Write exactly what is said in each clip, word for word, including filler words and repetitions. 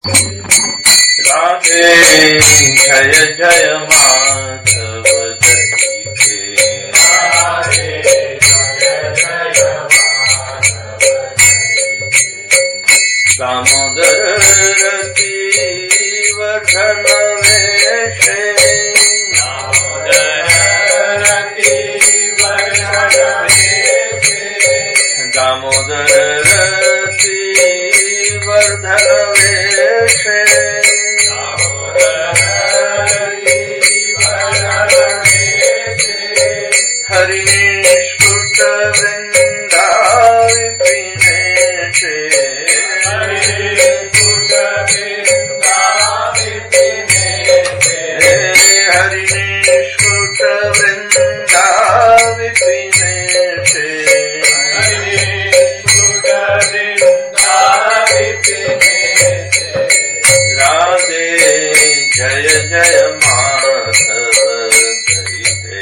राधे जय जय माधव दईते राधे जय जय माधव दईते दामोदर रति वर्धन वेशे दामोदर रति वर्धन वेशे दामोदर रति वर्धन वेशे हरिष्कुट वृंदाविपिनेशे हरिष्कुट वृंदाविपिनेशे हरिष्कुट वृंदाविपिनेशे हरिष्कुट वृंदाविपिनेशे राधे जय जय माधव दईते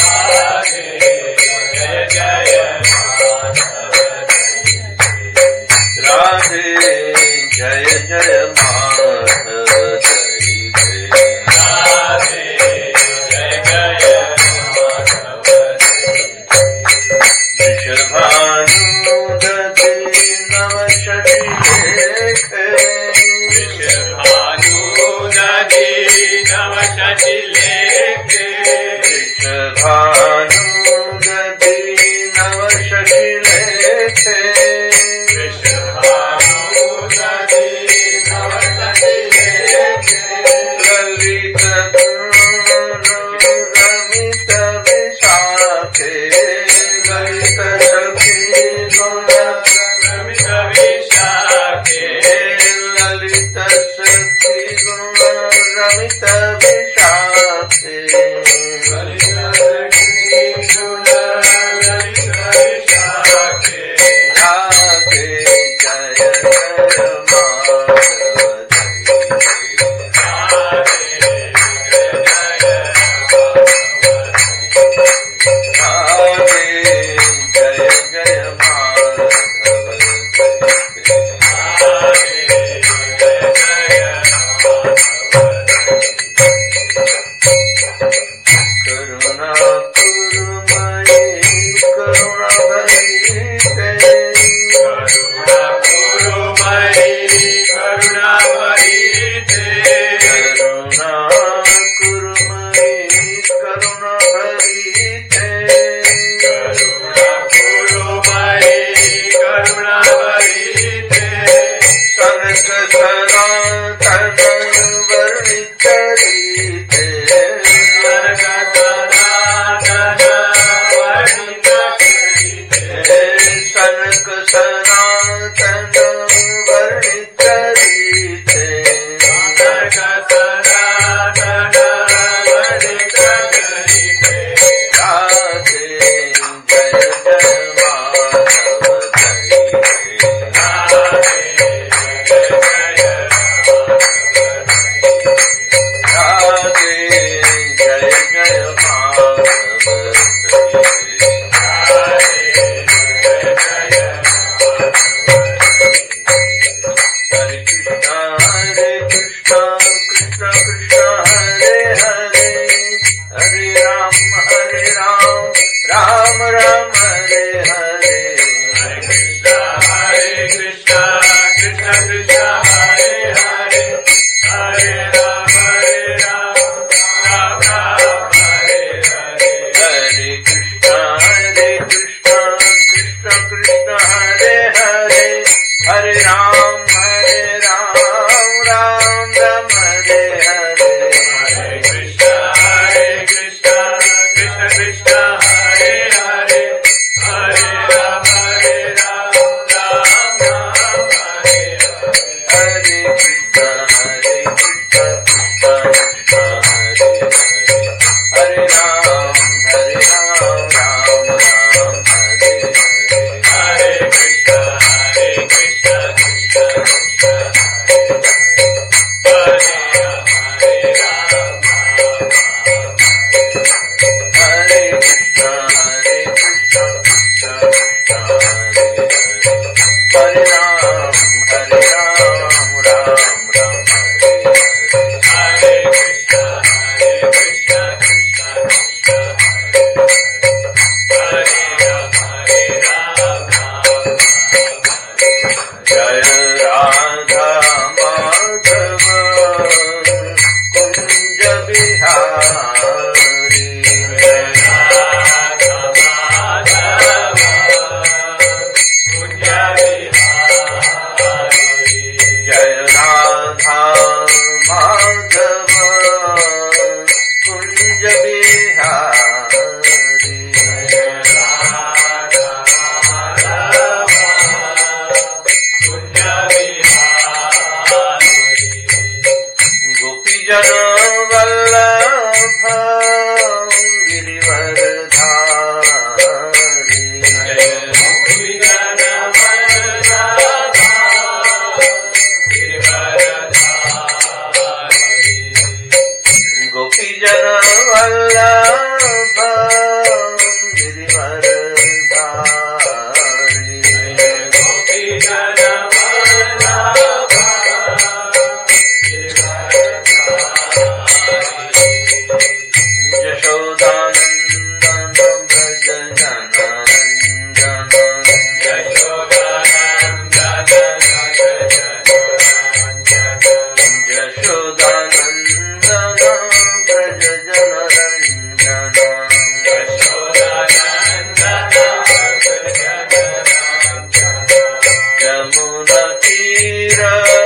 राधे जय जय माधव दईते राधे जय जय माधव दईते वृषभानुदधि नवशतिलेखे वृषभानुदधि नवशतिलेखे वृषभानुदधि नवशतिलेखे ललित रमित विशाखे ललित सखी गुण रमित विशाखे ललित सखी गुण रमित विशाखे ललित सखी गुण रमित विशाखे राधे जय जय माधव करुणा कुरुमयि करुणा भरीते करुणा कुरुमयि करुणा भरीते करुणा कुरुमयि करुणा भरीते करुणा कुरुमयि करुणा भरीते सनक सनातन वर्णितरीते सनक सनातन वर्णितरीते सनक सनातन वर्णितरीते राधे जय जय माधव दईते राधे जय जय राधे जय जय माधव दईते हरे कृष्णा हरे कृष्णा कृष्णा कृष्णा हरे हरे हरे राम हरे राम राम राम हरे हरे हरे कृष्णा हरे कृष्णा कृष्णा कृष्णा हरे हरे हरे राम हरे राम राम राम हरे हरे हरे कृष्णा हरे कृष्णा कृष्णा कृष्णा हरे हरे हरे राम हरे राम राम राम हरे हरे हरे कृष्णा हरे कृष्णा कृष्णा कृष्णा हरे हरे हरे राम हरे राम राम राम हरे हरे हरे कृष्णा हरे कृष्णा कृष्णा कृष्णा हरे हरे हरे राम हरे राम राम राम हरे हरे हरे कृष्णा हरे कृष्णा कृष्णा कृष्णा हरे हरे हरे राम हरे राम हरे कृष्णा हरे कृष्णा कृष्णा कृष्णा हरे हरे हरे राम हरे राम राम राम गोपीजन वल्लभ गिरिवरधारी गोपीजन वल्लभ गिरिवरधारी यशोदानंदन व्रज जनरंजन यशोदानंदन व्रज जनरंजन यमुना तीर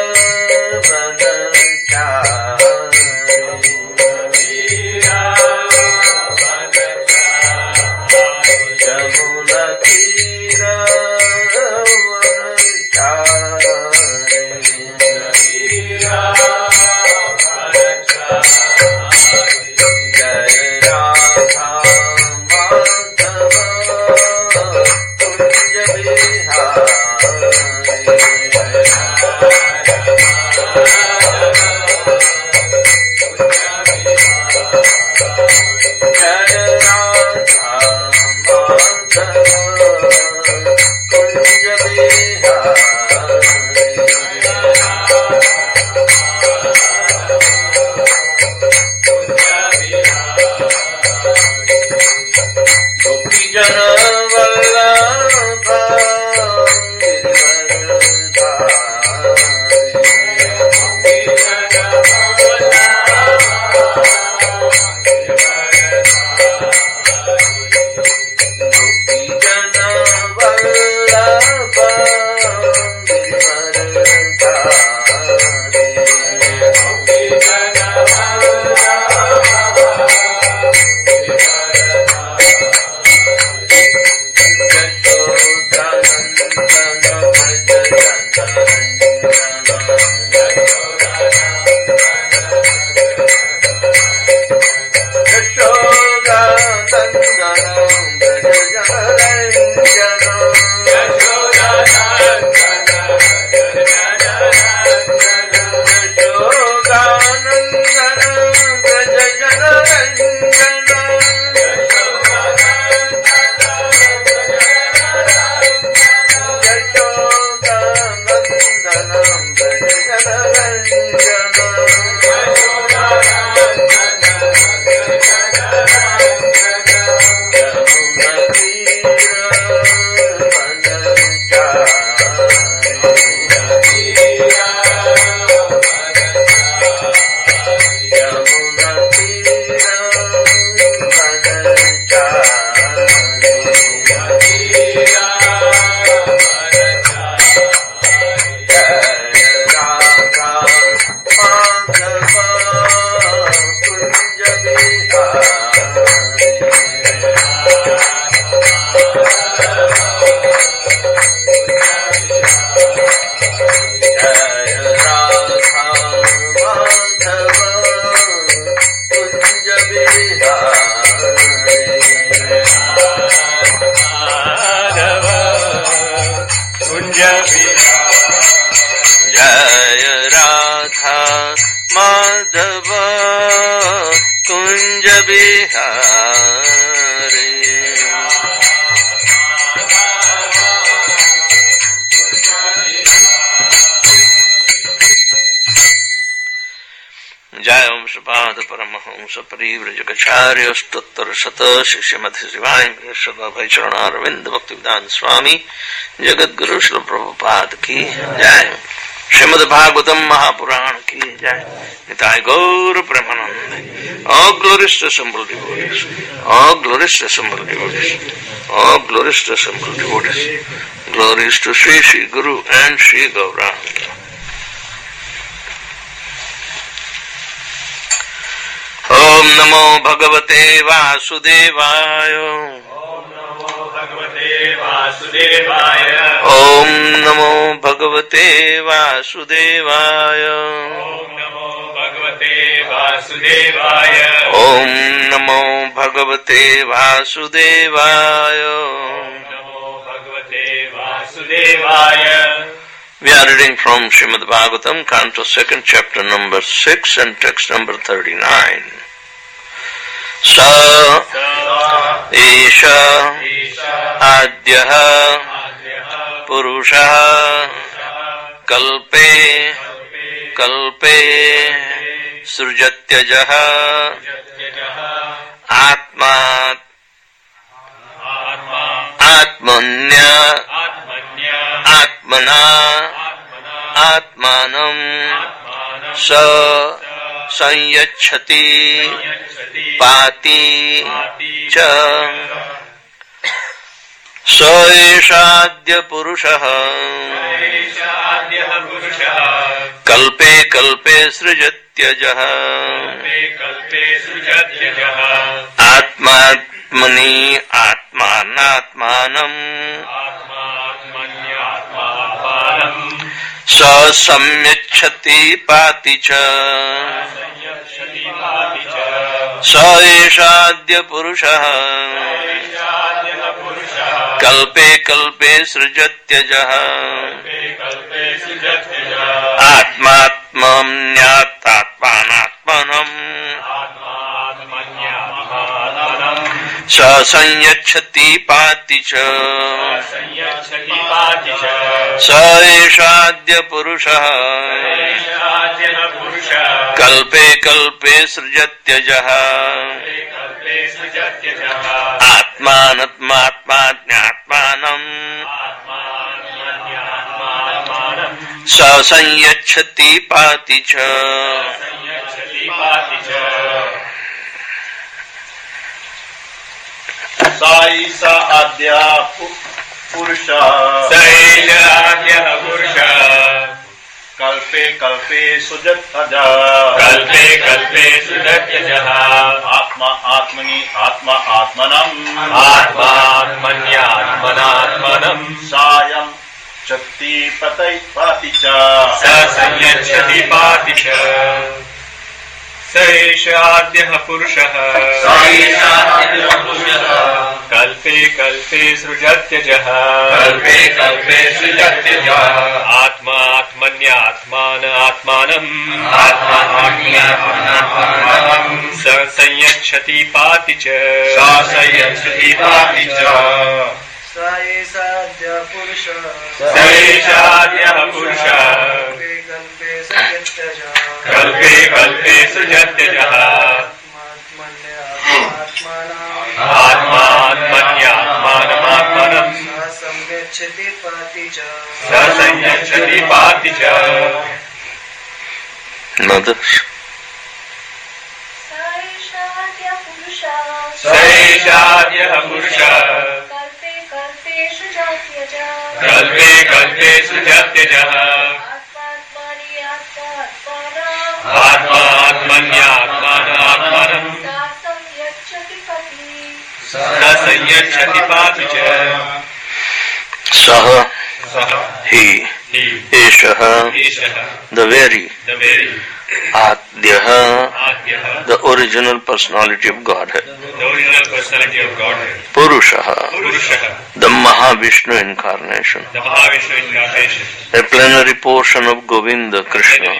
परिव्रजकाचार्य स्तोत्र शत शिष्य मध्य शिवाय भय चरणारविंद भक्ति विधान स्वामी जगत गुरु श्री प्रभुपाद की जय। श्रीमद् भागवतम महापुराण की जय। निताय गौर Premanand. All glories to assembled devotees. All glories to assembled devotees. All glories to assembled devotees. Glories to Sri Sri Guru and Sri Gauranga. ओम नमो भगवते वासुदेवाय। ओम नमो भगवते वासुदेवाय। ओम नमो भगवते वासुदेवाय। ओम नमो भगवते वासुदेवाय ओम नमो भगवते वासुदेवाय नमो भगवते वासुदेवाय We are reading from Srimad Bhagavatam, Canto second, chapter number six and text number thirty-nine. Sa Isha Adyaha Purushaha Kalpe Kalpe Srujatyajaha Atma Atmanya Atmana Atmanam Sa Sanyachati Pati Cha Saishadya Purushaha Kalpe Kalpe Srijatyajaha Atmatmani Atmanatmanam Sa Samyachati Pati Cha Saishadya Purushaha Kalpe Kalpe Srijatyajaha Atmatmanyatmanatmanam Sa Sanyachati Pati Cha Saishadya Purushaha Kalpe Kalpe Srijatyajaha Atmanatmatmatnyatmanam Sa Sanyachati Pati Cha Saisa Adya Purusha Saisha Purusha Kalpe Kalpe Sujataja Kalpe Kalpe Sujatyajaha Atma Atmani Atma Atmanam Atma Atmanya Atmanatmanam Sayam Chakti Patai Paticha Sa Sanyachati Paticha Saishadya Purushaha Kalpe Kalpe Srujatyajaha Kalpe Kalpe Srujatyajaha Atma Atmanya Atmana Atmanam Atma Atmanya Atmanam Sa Sanyachati Paticha Sa Sanyachati Paticha Saishadya Purusha Saishadya Purusha Kalpe Kalpe Sujatyajaha Kalpe Kalpe Sujatyajaha Atma Atmanya Atmanam Atmanam Samyachati Paticha Sa Sanyachati Paticha Mothers. Saishadya Purusha Saishadya Purusha Kalpe Kalpe Sujatyajaha Kalpe Kalpe Sujatyajaha Atma Atmanya Atmana Atmanam Sa Sanyachati Paticha Saha Saha He He Eshaha Ishaha the very The very Adyaha Adyaha the original personality of Godhead, The original personality of Godhead Purushaha Purushaha the Mahavishnu incarnation, The Mahavishnu incarnation a plenary portion of Govinda Krishna,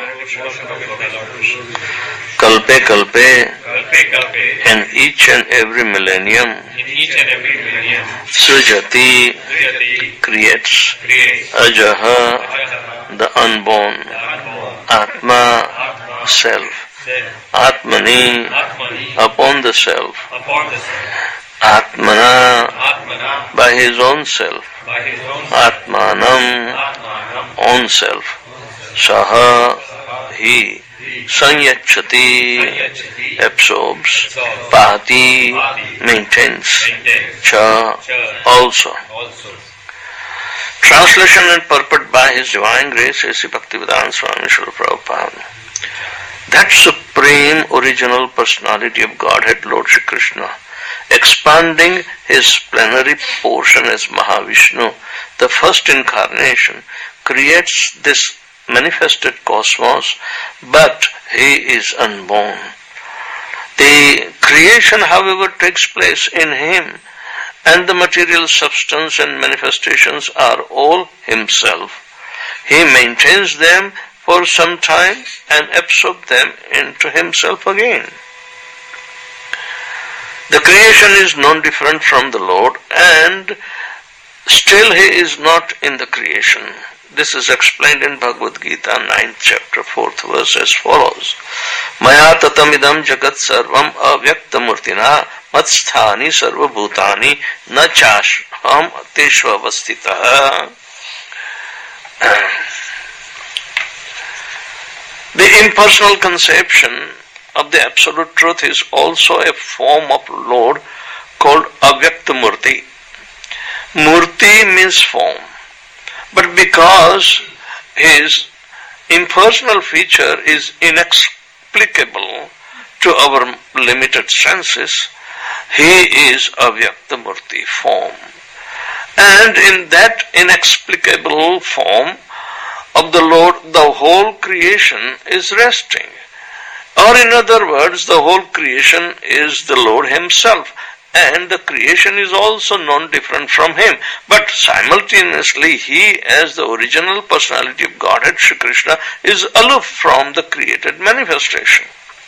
Kalpe Kalpe Kalpe Kalpe in each and every millennium, In each and every millennium Srijati Sriyati creates, creates Ajaha Ajaha the unborn, the unborn Atma Atma self, Self Atmani Atmani upon the self, upon the self Atmana Atmana by his own self, by his own self Atmanam Atmanam own self, Saha he, Sanyachati Sanyachati absorbs, Pati maintains, maintains Cha Cha also. also Translation and purport by His Divine Grace, A C Bhaktivedanta Swami Srila Prabhupada. That supreme original personality of Godhead, Lord Shri Krishna, expanding his plenary portion as Mahavishnu, the first incarnation, creates this manifested cosmos, but he is unborn. The creation, however, takes place in him, and the material substance and manifestations are all himself. He maintains them for some time and absorbs them into himself again. The creation is non-different from the Lord, and still he is not in the creation. This is explained in Bhagavad Gita, ninth chapter, fourth verse as follows. Maya tatamidam jagat sarvam avyaktamurtina matsthani sarvabhutani na chasham teshvavastitaha. The impersonal conception of the Absolute Truth is also a form of Lord called Avyaktamurti. Murti means form. But because his impersonal feature is inexplicable to our limited senses, he is Avyaktamurti form. And in that inexplicable form of the Lord, the whole creation is resting. Or in other words, the whole creation is the Lord himself, and the creation is also non-different from him. But simultaneously, he, as the original personality of Godhead, Shri Krishna, is aloof from the created manifestation.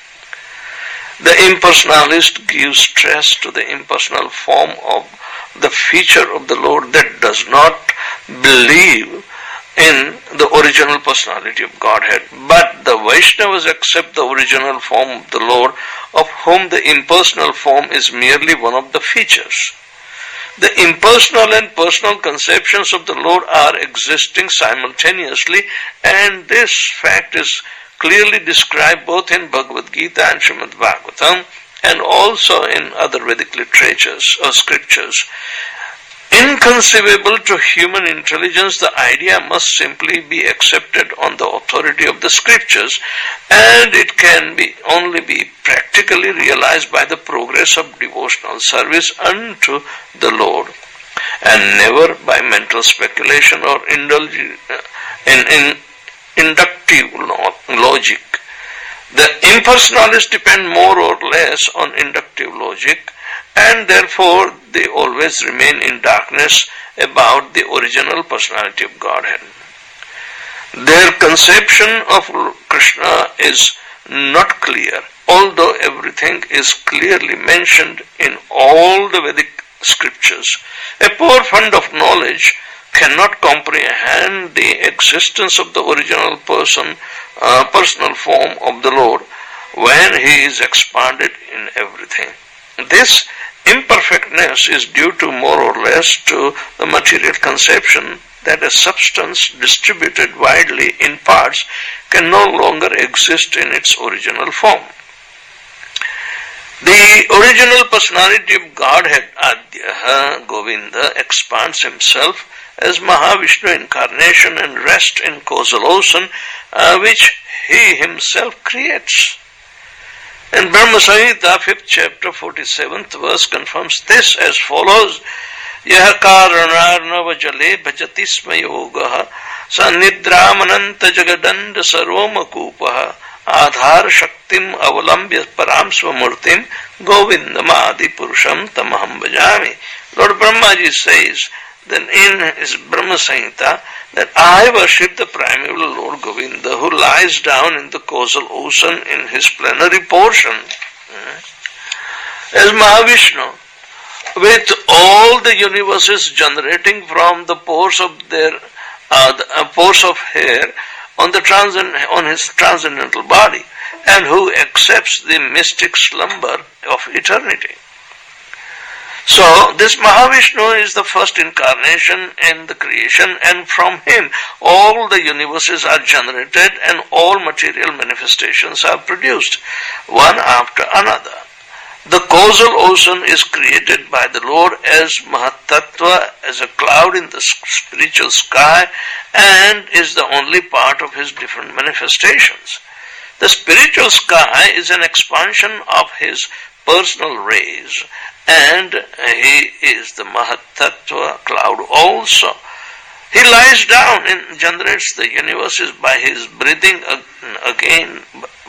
The impersonalist gives stress to the impersonal form of the feature of the Lord that does not believe in the original personality of Godhead. But the Vaishnavas accept the original form of the Lord, of whom the impersonal form is merely one of the features. The impersonal and personal conceptions of the Lord are existing simultaneously, and this fact is clearly described both in Bhagavad Gita and Srimad Bhagavatam, and also in other Vedic literatures or scriptures. Inconceivable to human intelligence, the idea must simply be accepted on the authority of the scriptures, and it can be only be practically realized by the progress of devotional service unto the Lord, and never by mental speculation or indulge in, in inductive logic. The impersonalists depend more or less on inductive logic, and therefore they always remain in darkness about the original personality of Godhead. Their conception of Krishna is not clear, although everything is clearly mentioned in all the Vedic scriptures. A poor fund of knowledge cannot comprehend the existence of the original person, uh, personal form of the Lord when he is expanded in everything. This imperfectness is due to more or less to the material conception that a substance distributed widely in parts can no longer exist in its original form. The original personality of Godhead, Adya Govinda, expands himself as Mahavishnu incarnation and rests in causal ocean, uh, which he himself creates. And Brahma Samhita, fifth chapter, forty-seventh verse confirms this as follows. Yaha karanarnava jale bhajati sma yogaha sa nidramananta jagadanda sarvamakupaha adhar shaktim avalambya param svamurtim govindamadi purusham tamaham bhajami. Lord Brahmaji says that in his Brahma Samhita that I worship the primeval Lord Govinda who lies down in the causal ocean in his plenary portion as Mahavishnu, with all the universes generating from the pores of their uh, the, uh, pores of hair on the transcend, on his transcendental body, and who accepts the mystic slumber of eternity. So, this Mahavishnu is the first incarnation in the creation, and from him all the universes are generated and all material manifestations are produced, one after another. The causal ocean is created by the Lord as Mahatattva, as a cloud in the spiritual sky, and is the only part of his different manifestations. The spiritual sky is an expansion of his personal rays, and he is the Mahatattva cloud also. He lies down and generates the universes by his breathing again,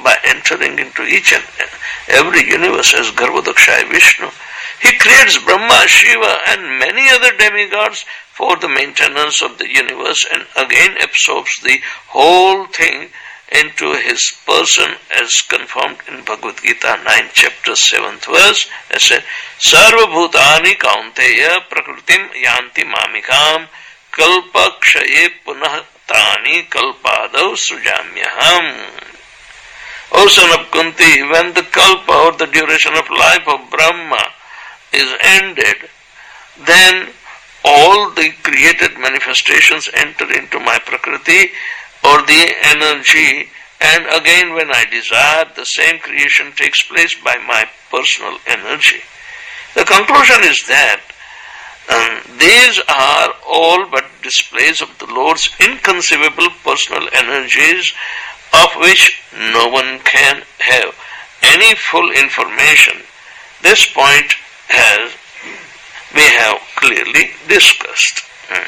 by entering into each and every universe as Garbhodakshaya Vishnu. He creates Brahma, Shiva and many other demigods for the maintenance of the universe and again absorbs the whole thing into his person as confirmed in Bhagavad Gita ninth chapter seventh verse. It says, Sarva Bhutani Kaunteya Prakritim Yanti Mamikam Kalpa Kshaye Punah Tani Kalpadau Sujamyaham. O son of Kunti, when the kalpa or the duration of life of Brahma is ended, then all the created manifestations enter into my Prakriti or the energy, and again when I desire, the same creation takes place by my personal energy. The conclusion is that um, these are all but displays of the Lord's inconceivable personal energies, of which no one can have any full information. This point has we have clearly discussed.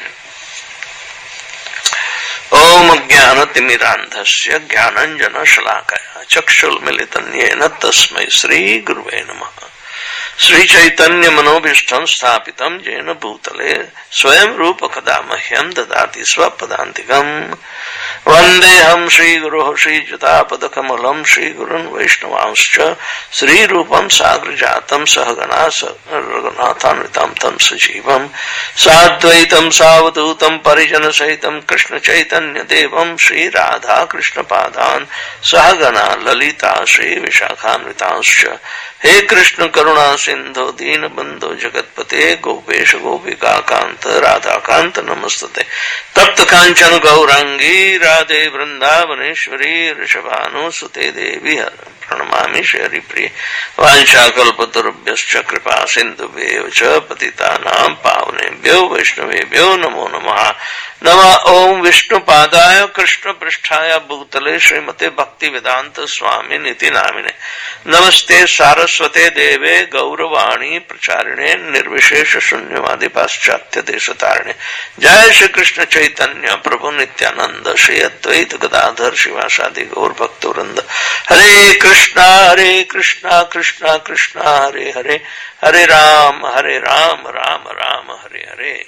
Om Jnanatimirandhasya Jnananjana Shalakaya Chakshul Militanyena Tasmai Sri Guruve Namaha. Sri Chaitanya Manobhishtam Sthapitam Jena Bhutale Swayam Rupa Kadamahyam Dadati Swapadantikam Vandeham Sri Guru Sri Jatapadakamalam Sri Gurun Vaishnavanscha Sri Rupam Sagrajatam Sahagana Raghunathanvitam Tam Sajivam Sadvaitam Savadutam Parijana Sahitam Krishna Chaitanya Devam Sri Radha Krishna Padan Sahagana Lalita Sri Vishakhanvitanscha. He Krishna Karuna Sindhu Dina Bandhu Jagatpate Gopesha Gopika Kanta Radha Kanta Namastate Tapta Kanchana Gaurangi Radhe Vrindavaneshwari Rishabhanu Sute Devi Pranamami Shri Priya Vansha Kalpatarubhyascha Kripa Sindhu Bevacha Patitanam Pavnebhyo Vaishnavebhyo Namo Namaha. Nama Om Vishnu Padaya Krishna Pristhaya Bhutale Srimate Bhakti Vedanta Swami Niti Namine Namaste Saraswate Deve Gauravani Pracharine Nirvishesha Shunyavadi Paschatya Deshatarine. Jai Shri Krishna Chaitanya Prabhu Nityananda Shri Advaita Gadadhar Shivasadi Gaur Bhakturanda. Hare Krishna Hare Krishna Krishna Krishna Hare Hare Hare Ram Hare Ram Ram Ram Hare Hare.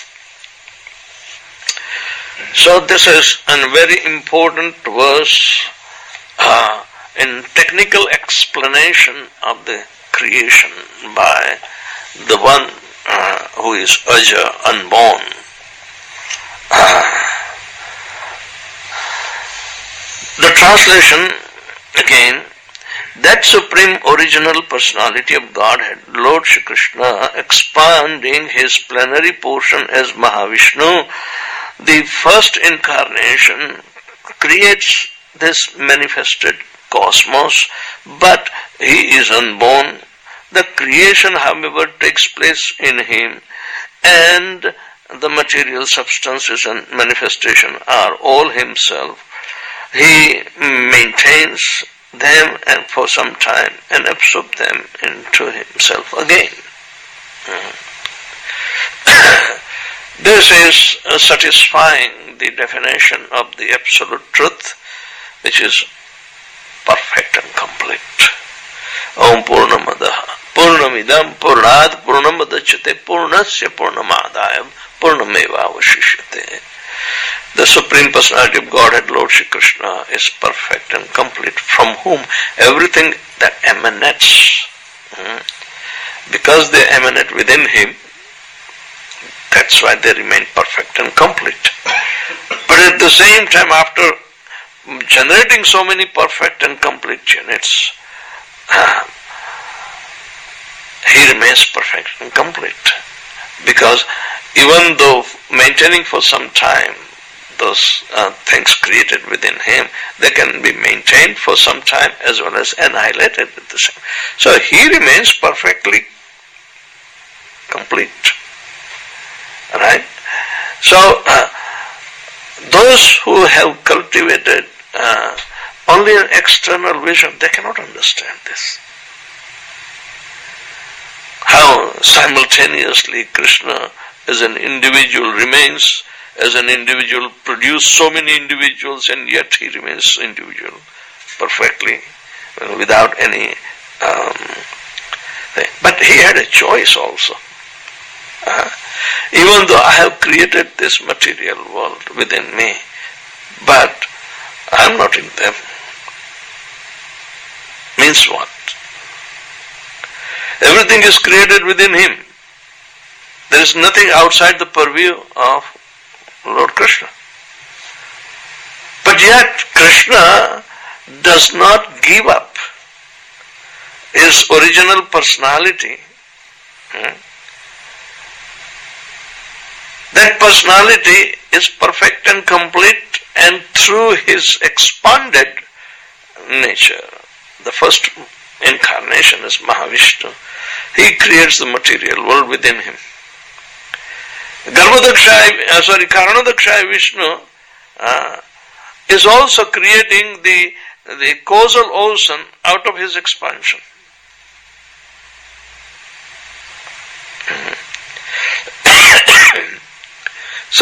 So this is a very important verse uh, in technical explanation of the creation by the one uh, who is Aja, unborn. Uh, the translation again, that supreme original personality of Godhead, Lord Shri Krishna, expanding his plenary portion as Mahavishnu, the first incarnation, creates this manifested cosmos, but he is unborn. The creation, however, takes place in him, and the material substances and manifestation are all himself. He maintains them and for some time and absorbs them into himself again. This is uh, satisfying the definition of the absolute truth, which is perfect and complete. Om Purnamadaha Purnamidam Purnad Purnamadachate Purnasya Purnamadayam Purnameva Vashishyate. The Supreme Personality of Godhead, Lord Shri Krishna, is perfect and complete, from whom everything that emanates, hmm, because they emanate within him, that's why they remain perfect and complete. But at the same time, after generating so many perfect and complete units, uh, he remains perfect and complete. Because even though maintaining for some time those uh, things created within him, they can be maintained for some time as well as annihilated at the same. So he remains perfectly complete. Right? So, uh, those who have cultivated uh, only an external vision, they cannot understand this. How simultaneously Krishna as an individual remains, as an individual produce so many individuals, and yet he remains individual. perfectly, without any um, thing. But he had a choice also. Uh, even though I have created this material world within me, but I am not in them. Means what? Everything is created within him. There is nothing outside the purview of Lord Krishna. But yet Krishna does not give up his original personality. Hmm? That personality is perfect and complete, and through his expanded nature, the first incarnation is Mahavishnu, he creates the material world within him. Garbhodakshaya, uh, sorry, Karanodakshaya Vishnu uh, is also creating the, the causal ocean out of his expansion. So,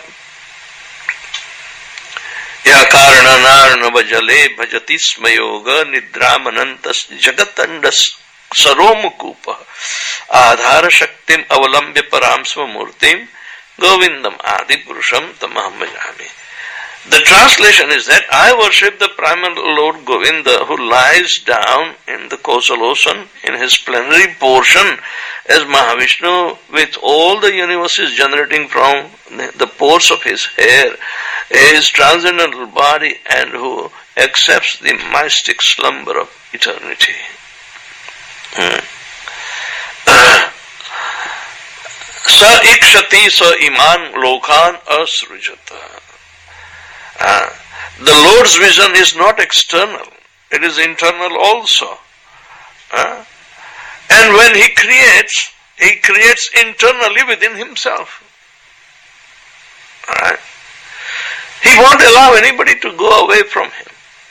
ya karananarnava jale bhajati smayoga nidramanantas jagatandas saromukupa adhara shaktim avalambya paramsva murtim govindam adi purusham tamaham bhajami. The translation is that I worship the primal Lord Govinda who lies down in the causal ocean in his plenary portion as Mahavishnu with all the universes generating from the pores of his hair, his transcendental body, and who accepts the mystic slumber of eternity. Hmm. Sa ikshati sa iman lokan asrujata. Uh, the Lord's vision is not external, it is internal also. Uh, and when he creates, he creates internally within himself. Alright? He won't allow anybody to go away from him.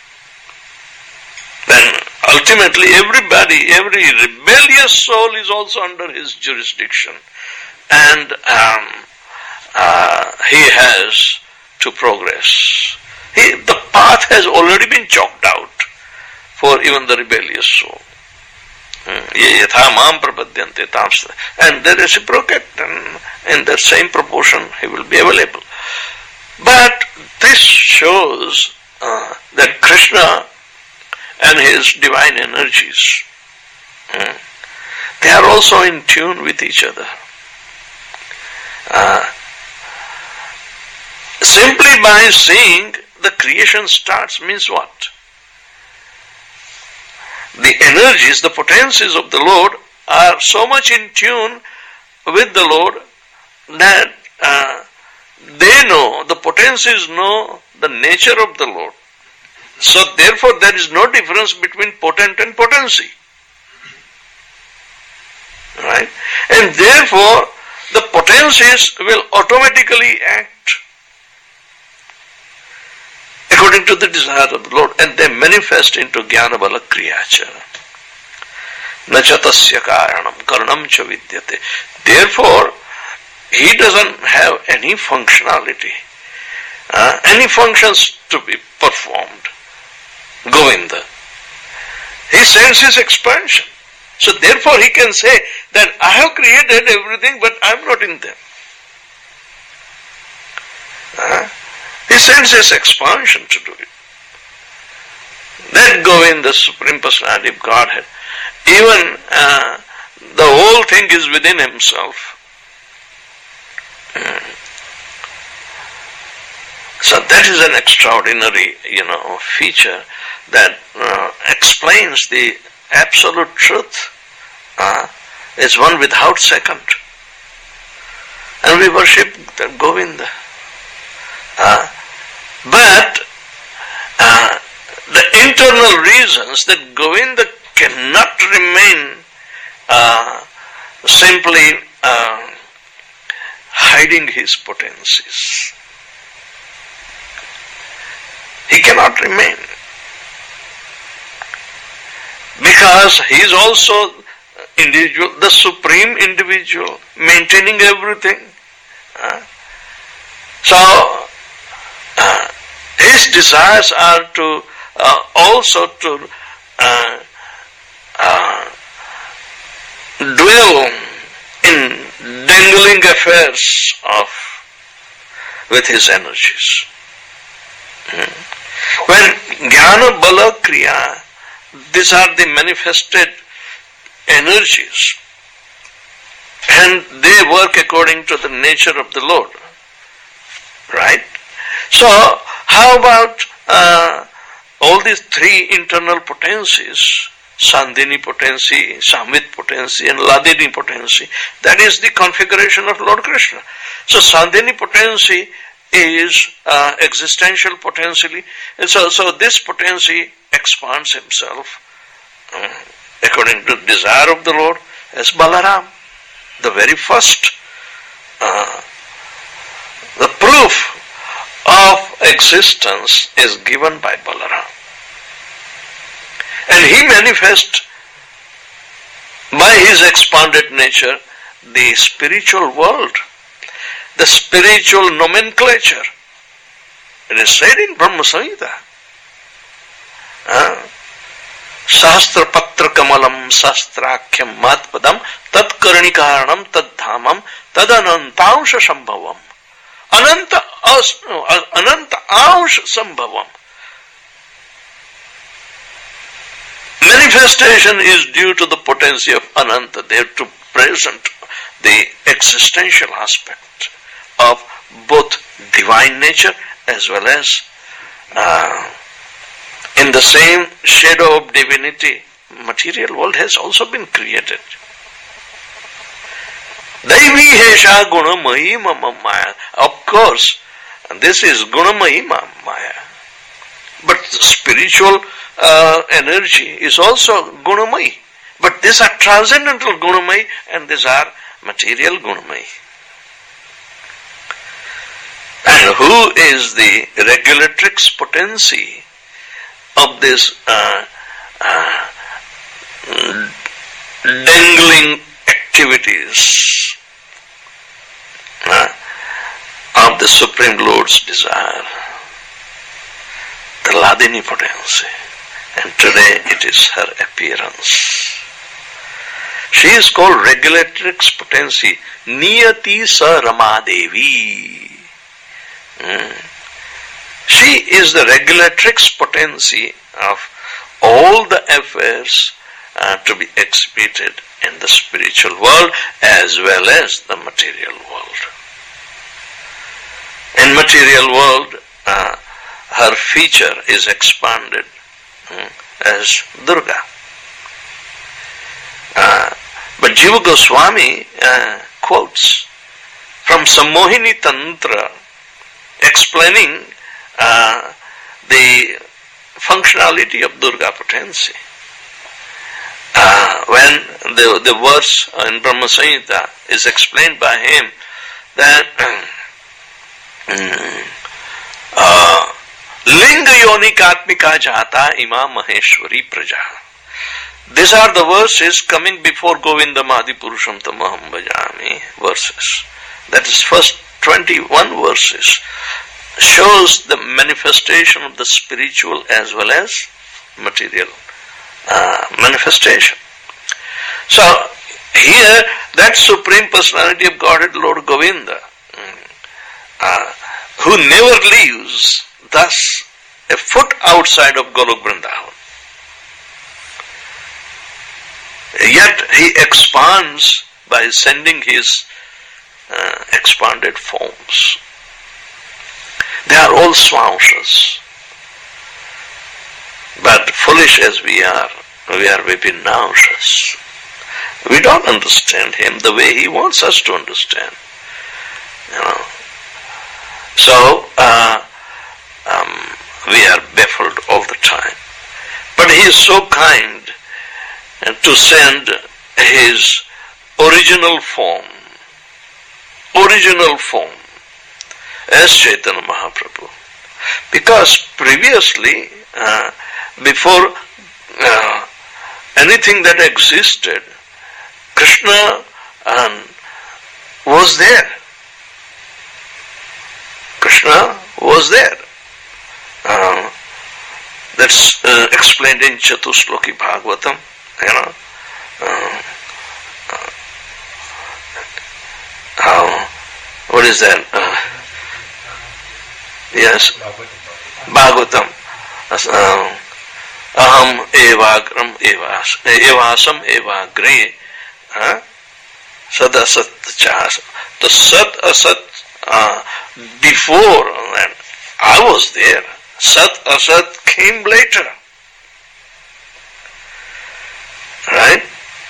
Then ultimately everybody, every rebellious soul is also under his jurisdiction. And um, uh, he has to progress. He, the path has already been chalked out for even the rebellious soul. Ye yatha mam prapadyante tamsa. And they reciprocate, and in the same proportion he will be available. But this shows uh, that Krishna and his divine energies, uh, they are also in tune with each other. Uh, Simply by seeing the creation starts means what? The energies, the potencies of the Lord are so much in tune with the Lord that uh, they know, the potencies know the nature of the Lord. So therefore there is no difference between potent and potency. Right? And therefore the potencies will automatically act according to the desire of the Lord, and they manifest into Jnanabala Kriyacha. Nachatasya karanam karanam cha vidyate. Therefore, he doesn't have any functionality, uh, any functions to be performed. Govinda. He sends his expansion. So therefore he can say that I have created everything, but I am not in them. Uh, He sends his expansion to do it. That Govinda, the Supreme Personality of Godhead, even uh, the whole thing is within himself. Mm. So that is an extraordinary, you know, feature that uh, explains the absolute truth. Uh, is one without second. And we worship that Govinda. Uh, but uh, the internal reasons that Govinda cannot remain uh, simply uh, hiding his potencies. He cannot remain. Because he is also individual, the supreme individual, maintaining everything. Uh, so, Uh, his desires are to uh, also to uh, uh, dwell in dangling affairs of with his energies. Hmm. When Jnana, Bala, Kriya, these are the manifested energies, and they work according to the nature of the Lord. Right? So, how about uh, all these three internal potencies, Sandhini potency, Samvit potency, and Ladini potency? That is the configuration of Lord Krishna. So, Sandhini potency is uh, existential potentially, and so, so this potency expands himself uh, according to the desire of the Lord as Balaram. The very first uh, the proof of existence is given by Balaram. And he manifests by his expanded nature the spiritual world, the spiritual nomenclature. It is said in Brahma Samhita. Uh, Sahasra patra kamalam sahasrakhyam matpadam tat karnikaranam tad dhamam tad anantansha sambhavam. Ananta ananta ansha sambhavam. Manifestation is due to the potency of Ananta. They have to present the existential aspect of both divine nature as well as uh, in the same shadow of divinity, material world has also been created. Daivi hesha gunamayi mama maya. Of course, this is gunamayi maya. But spiritual uh, energy is also gunamayi. But these are transcendental gunamayi and these are material gunamayi. And who is the regulatrix potency of this uh, uh, dangling activities uh, of the Supreme Lord's desire? The Ladini potency. And today it is her appearance. She is called regulatrix potency, Niyati Sa Ramadevi. Mm. She is the regulatrix potency of all the affairs uh, to be exhibited in the spiritual world as well as the material world. In material world, uh, her feature is expanded um, as Durga. Uh, but Jiva Goswami uh, quotes from Sammohini Tantra explaining uh, the functionality of Durga potency. Uh, when the, the verse in Brahma Samhita is explained by him that uh, Linga yonik atmika jata ima maheshwari praja. These are the verses coming before Govinda Madi Purusham Tamaham Bhajami verses. That is first twenty-one verses. Shows the manifestation of the spiritual as well as material uh, manifestation. So, here, that Supreme Personality of Godhead, Lord Govinda, uh, who never leaves, thus, a foot outside of Golok Vrindavan. Yet, he expands by sending his uh, expanded forms. They are all swamshas. But foolish as we are, we are vipinaushas. We don't understand him the way he wants us to understand. You know. So, uh, um, we are baffled all the time. But he is so kind to send his original form, original form, as Chaitanya Mahaprabhu. Because previously, uh, before uh, anything that existed, Krishna um, was there. Krishna was there. Uh, That's uh, explained in Chatusloki Bhagavatam, you know. Uh, uh, how, what is that? Uh, yes, Bhagavatam. Uh, Aham evagram evas, evasam evagre, uh, sad asat chas. The sat asat, uh, before that, I was there. Sat asat came later. Right?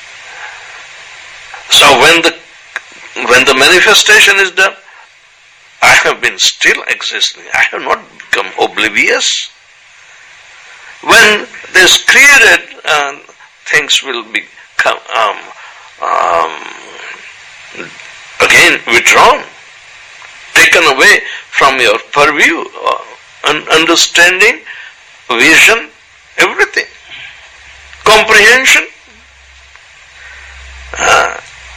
So when the when the manifestation is done, I have been still existing. I have not become oblivious. When this created uh, things will become um, um, again withdrawn, taken away from your purview, uh, understanding, vision, everything, comprehension. Uh,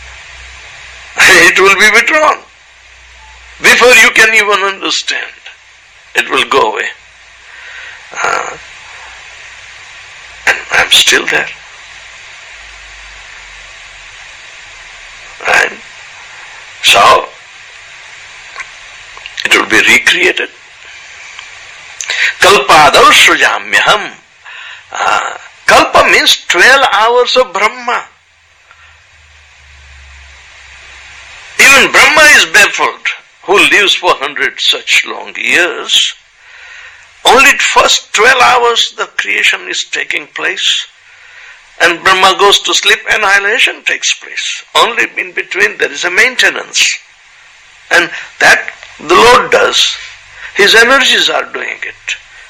it will be withdrawn. Before you can even understand, it will go away. Uh, and I'm still there. Right? So, it will be recreated. Kalpadal srujamyaham. Uh, kalpa means twelve hours of Brahma. Even Brahma is baffled, who lives for hundred such long years. Only first twelve hours the creation is taking place, and Brahma goes to sleep, annihilation takes place. Only in between there is a maintenance, and that the Lord does. His energies are doing it.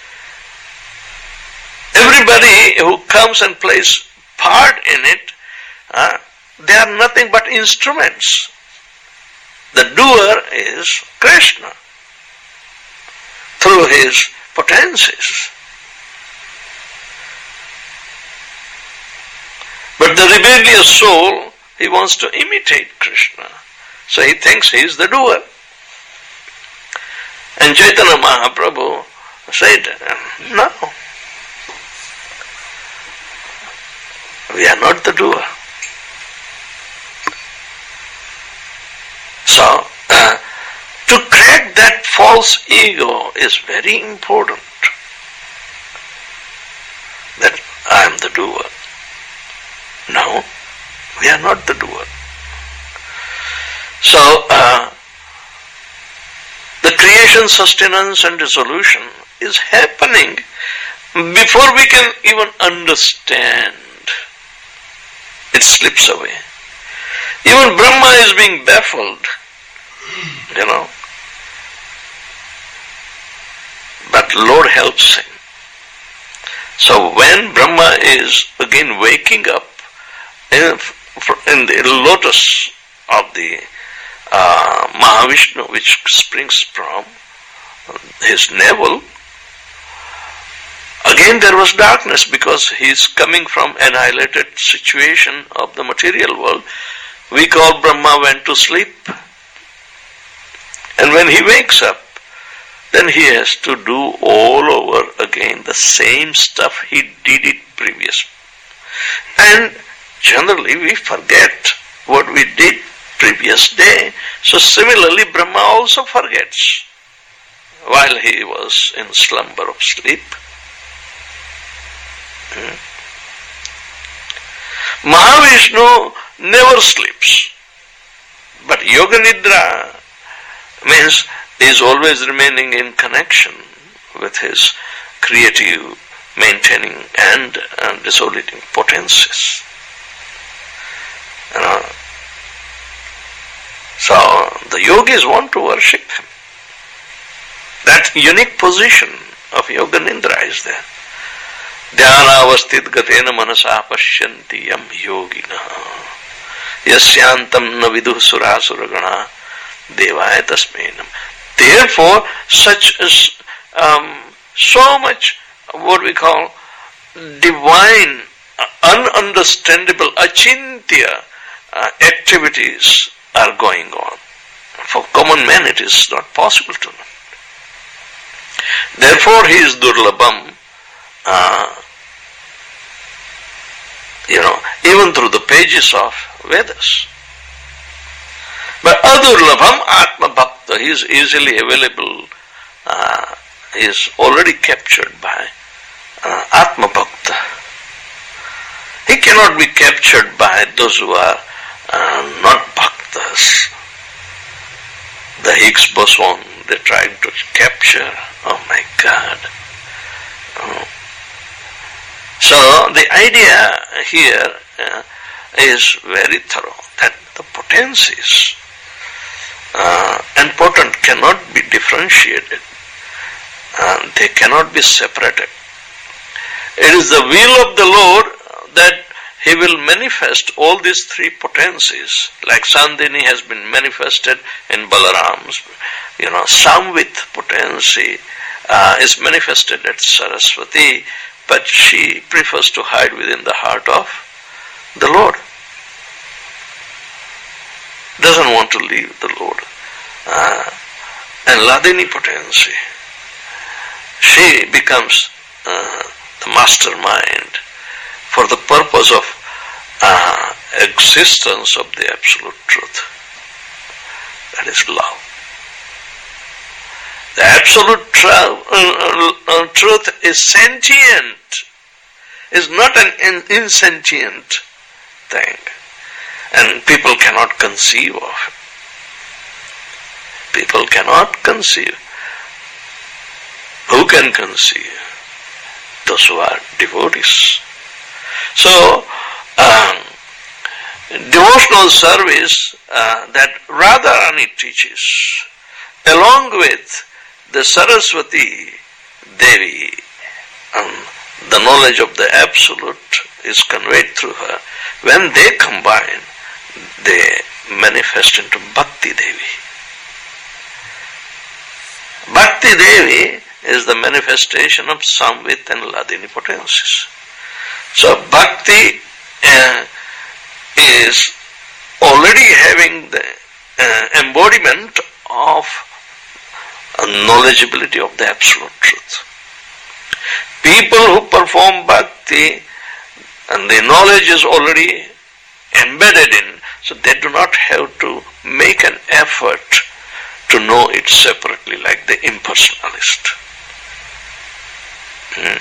Everybody who comes and plays part in it, uh, they are nothing but instruments. The doer is Krishna through his potencies. But the rebellious soul, he wants to imitate Krishna. So he thinks he is the doer. And Chaitanya Mahaprabhu said, no. We are not the doer. So, uh, to crack that false ego is very important. That I am the doer. No, we are not the doer. So, uh, the creation, sustenance and dissolution is happening before we can even understand. It slips away. Even Brahma is being baffled, you know. But Lord helps him. So when Brahma is again waking up in, in the lotus of the uh, Mahavishnu, which springs from his navel, again there was darkness because he is coming from annihilated situation of the material world. We call Brahma went to sleep. And when he wakes up, then he has to do all over again the same stuff he did it previous. And generally we forget what we did previous day. So similarly Brahma also forgets while he was in slumber of sleep. Hmm. Mahavishnu never sleeps. But Yoga Nidra means he is always remaining in connection with his creative, maintaining and, and dissoluting potencies. You know? So the yogis want to worship him. That unique position of Yoga Nidra is there. Dhyanavasthit gatena manasa pashyanti yam yogina yasyantam na viduh surasura devaya tasmenam. Therefore, such um, so much what we call divine, ununderstandable, achintya uh, activities are going on. For common man it is not possible to know. Therefore he is durlabham, uh, you know, even through the pages of Vedas. But Adurlabham Atma Bhakta, he is easily available, uh, he is already captured by uh, Atma Bhakta. He cannot be captured by those who are uh, not Bhaktas. The Higgs boson they tried to capture. Oh my God. Oh. So the idea here uh, is very thorough, that the potencies uh, and potent cannot be differentiated. Uh, they cannot be separated. It is the will of the Lord that He will manifest all these three potencies, like Sandhini has been manifested in Balaram's, you know, Samvit potency uh, is manifested at Saraswati, but she prefers to hide within the heart of the Lord. Doesn't want to leave the Lord. Uh, and Ladini potency, she becomes uh, the mastermind for the purpose of uh, existence of the absolute truth. That is love. The absolute tru- uh, uh, truth is sentient, is not an in- insentient thing, and people cannot conceive of it. People cannot conceive. Who can conceive? Those who are devotees. So, um, devotional service uh, that Radharani teaches, along with the Saraswati Devi, um, the knowledge of the Absolute is conveyed through her. When they combine, they manifest into Bhakti Devi. Bhakti Devi is the manifestation of Samvit and Ladini potencies. So Bhakti uh, is already having the uh, embodiment of a knowledgeability of the absolute truth. People who perform Bhakti and the knowledge is already embedded in, so they do not have to make an effort to know it separately like the impersonalist. Hmm.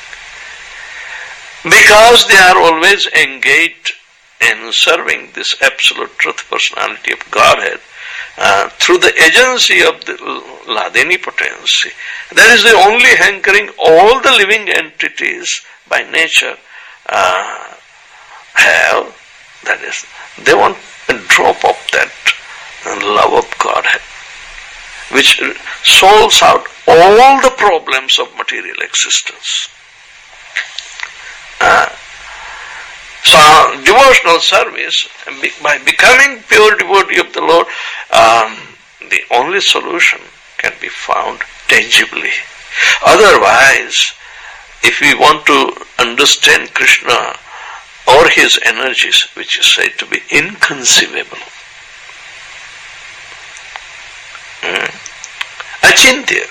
Because they are always engaged in serving this absolute truth personality of Godhead uh, through the agency of the Ladini potency. That is the only hankering all the living entities by nature uh, have. That is, they want a drop of that love of Godhead, which solves out all the problems of material existence. Uh, so devotional service, by becoming pure devotee of the Lord, um, the only solution can be found tangibly. Otherwise, if we want to understand Krishna or his energies, which is said to be inconceivable, hmm, achintya,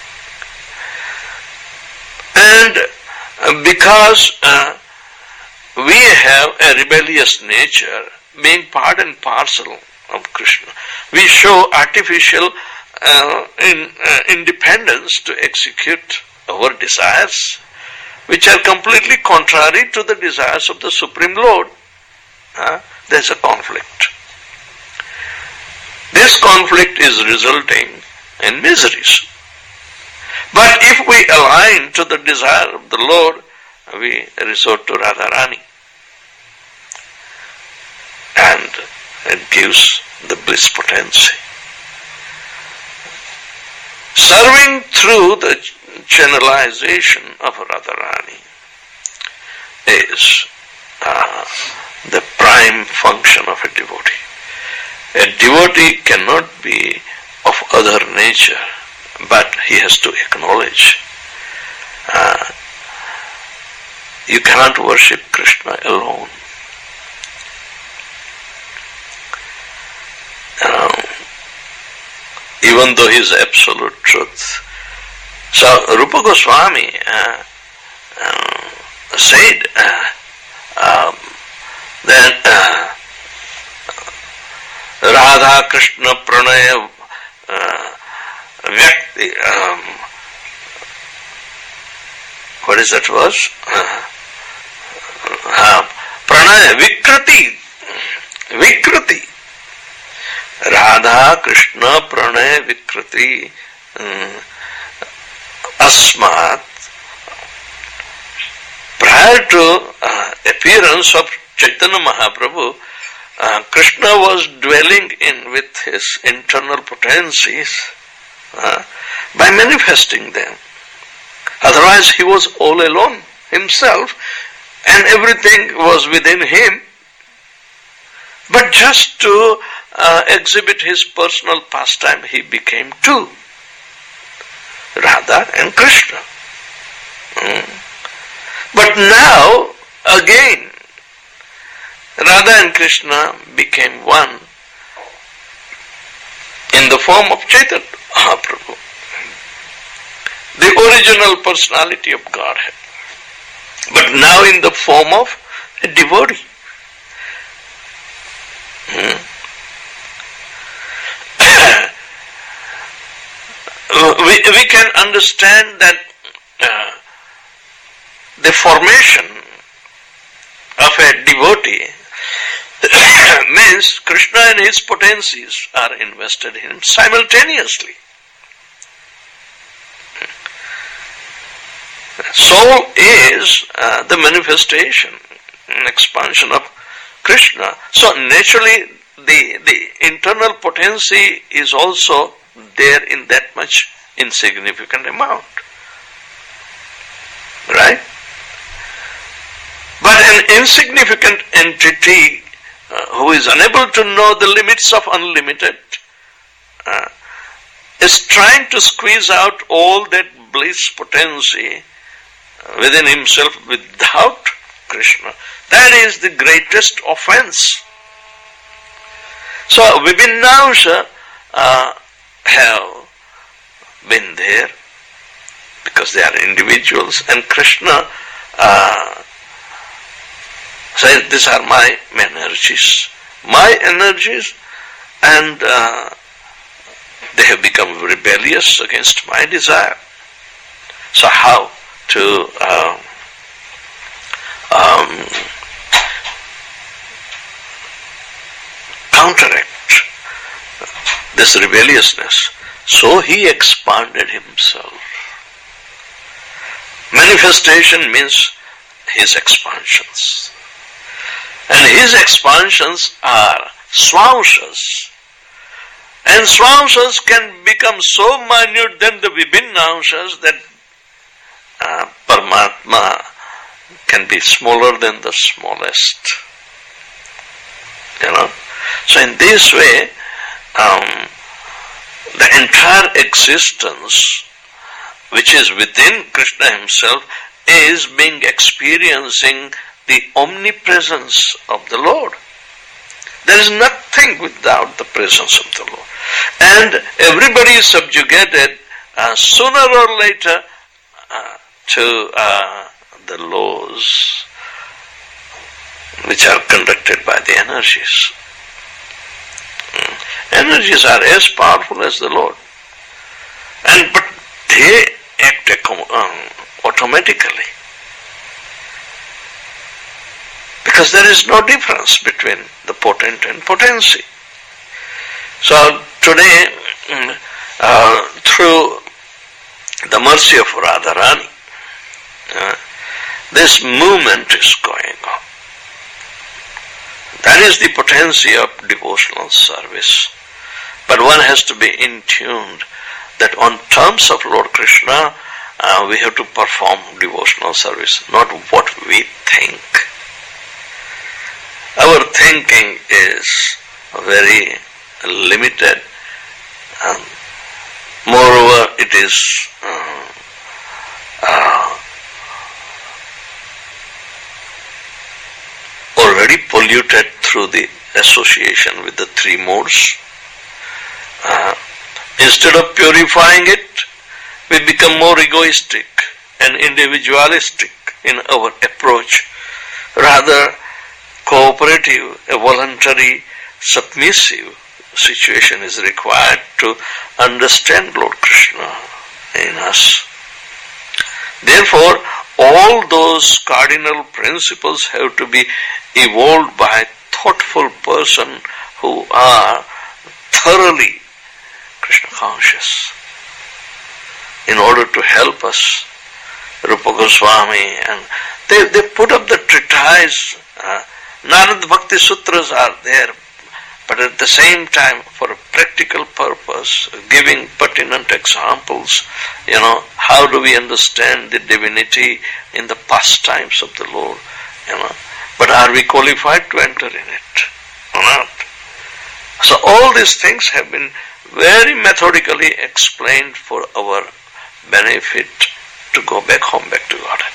and because uh, we have a rebellious nature, being part and parcel of Krishna, we show artificial uh, in, uh, independence to execute our desires, which are completely contrary to the desires of the Supreme Lord. Uh, there's a conflict. This conflict is resulting in miseries. But if we align to the desire of the Lord, we resort to Radharani. And it gives the bliss potency. Serving through the channelization of Radharani is uh, the prime function of a devotee. A devotee cannot be of other nature, but he has to acknowledge uh, you cannot worship Krishna alone. Uh, even though he is absolute truth. So Rupa Goswami uh, uh, said uh, um, that uh, Radha Krishna Pranaya uh, Vyakti, um, what is that verse? Uh, uh, Pranaya Vikrati, Vikrati. Radha Krishna Pranaya Vikrati um, Asmat. Prior to uh, appearance of Chaitanya Mahaprabhu, uh, Krishna was dwelling in with his internal potencies uh, by manifesting them. Otherwise he was all alone himself and everything was within him. But just to uh, exhibit his personal pastime, he became two, Radha and Krishna. Mm. But now, again, Radha and Krishna became one in the form of Chaitanya Mahaprabhu, the original personality of Godhead, but now in the form of a devotee. Hmm. we, we can understand that uh, the formation of a devotee means Krishna and his potencies are invested in him simultaneously. Soul is uh, the manifestation and expansion of Krishna. So naturally the, the internal potency is also there in that much insignificant amount. Right? But an insignificant entity uh, who is unable to know the limits of unlimited uh, is trying to squeeze out all that bliss potency within himself without Krishna. That is the greatest offense. So Vibhinnaamsa uh, have been there because they are individuals, and Krishna uh, says, these are my energies, my energies, and uh, they have become rebellious against my desire. So how to uh, um, counteract this rebelliousness? So he expanded himself. Manifestation means his expansions. And his expansions are swamshas. And swamshas can become so minute than the vibhinnaamshas that uh, Paramatma can be smaller than the smallest. You know? So in this way, um, the entire existence which is within Krishna himself is being experiencing the omnipresence of the Lord. There is nothing without the presence of the Lord. And everybody is subjugated uh, sooner or later uh, to uh, the laws which are conducted by the energies. Mm. Energies are as powerful as the Lord. And but they act um, automatically. Because there is no difference between the potent and potency. So today, uh, through the mercy of Radharani, uh, this movement is going on. That is the potency of devotional service. But one has to be in tune that on terms of Lord Krishna, uh, we have to perform devotional service, not what we think. Our thinking is very limited. Um, moreover, it is uh, uh, already polluted through the association with the three modes. Uh, instead of purifying it, we become more egoistic and individualistic. in our approach. Rather, cooperative, a voluntary, submissive situation is required to understand Lord Krishna in us. Therefore, all those cardinal principles have to be evolved by a thoughtful person who are thoroughly Krishna conscious in order to help us. Rupa Goswami, and they, they put up the treatise. Uh, Narad Bhakti Sutras are there, but at the same time, for a practical purpose, giving pertinent examples, you know, how do we understand the divinity in the pastimes of the Lord, you know, but are we qualified to enter in it or not? So all these things have been very methodically explained for our benefit to go back home, back to God.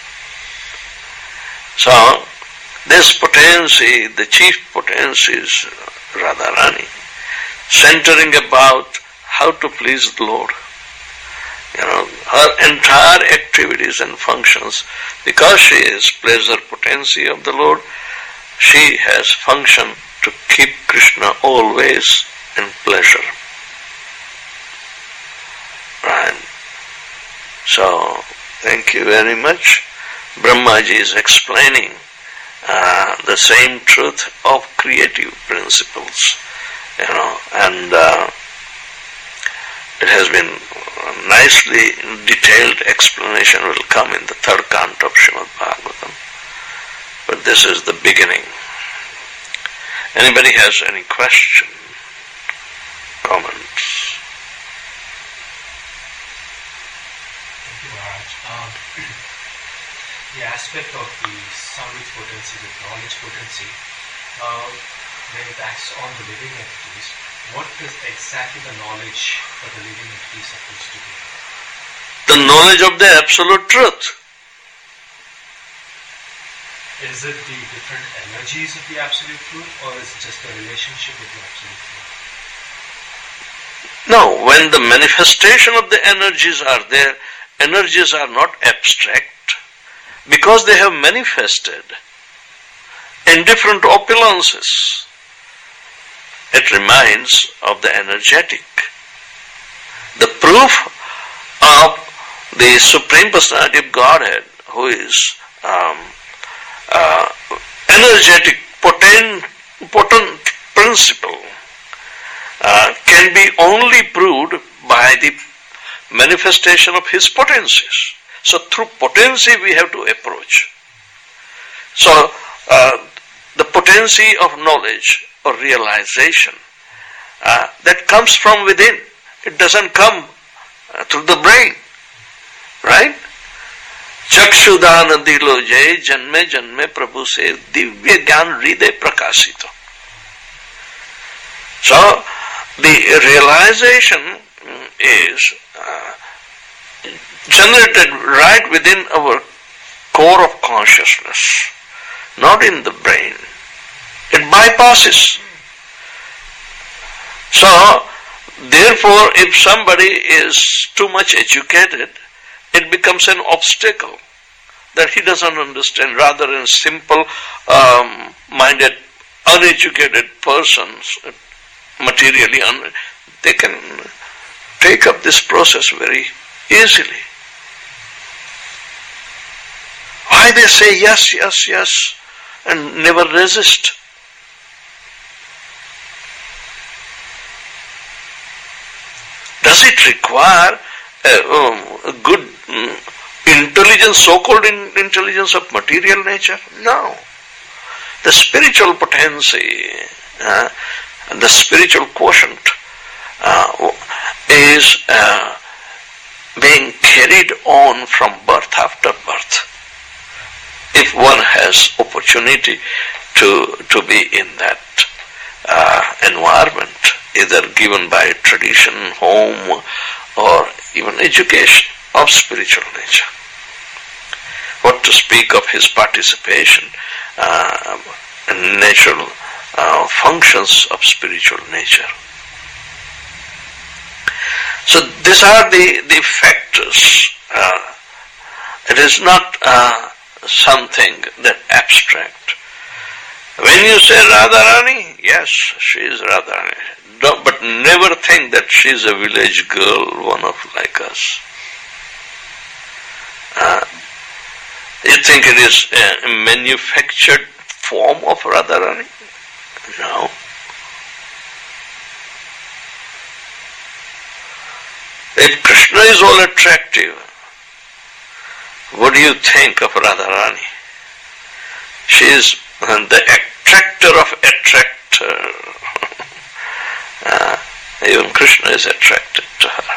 So, this potency, the chief potency is Radharani, centering about how to please the Lord. You know, her entire activities and functions, because she is pleasure potency of the Lord, she has function to keep Krishna always in pleasure. Right. So, thank you very much. Brahmaji is explaining uh, the same truth of creative principles, you know, and uh, it has been nicely detailed explanation will come in the third canto of Srimad Bhagavatam. But this is the beginning. Anybody has any question, comments? Um, the aspect of the Samvit potency, the knowledge potency, uh, when it acts on the living entities, what is exactly the knowledge for the living entity supposed to be? The knowledge of the absolute truth. Is it the different energies of the absolute truth, or is it just the relationship with the absolute truth? No, when the manifestation of the energies are there, energies are not abstract because they have manifested in different opulences. It reminds of the energetic. The proof of the Supreme Personality of Godhead, who is um, uh, energetic, potent, potent principle, uh, can be only proved by the manifestation of his potencies. So through potency we have to approach. So uh, the potency of knowledge or realization uh, that comes from within. It doesn't come uh, through the brain. Right? Chakshudana dilo jay janme janme prabhu se divya gyan hriday prakasito. So the realization is uh, generated right within our core of consciousness, not in the brain. It bypasses. So, therefore, if somebody is too much educated, it becomes an obstacle that he doesn't understand. Rather than simple, um, minded, uneducated persons, materially, un- they can take up this process very easily. Why they say yes, yes, yes, and never resist? Does it require a, um, a good um, intelligence, so-called in, intelligence of material nature? No. The spiritual potency, uh, the spiritual quotient uh, is uh, being carried on from birth after birth. If one has opportunity to to be in that uh, environment, either given by tradition, home, or even education of spiritual nature. What to speak of his participation uh, in natural uh, functions of spiritual nature. So these are the, the factors. Uh, it is not uh, something that abstract. When you say Radharani, yes, she is Radharani. Don't, but never think that she is a village girl, one of like us. Uh, you think it is a manufactured form of Radharani? No. If Krishna is all attractive, what do you think of Radharani? She is the attractor of attractor. uh, even Krishna is attracted to her.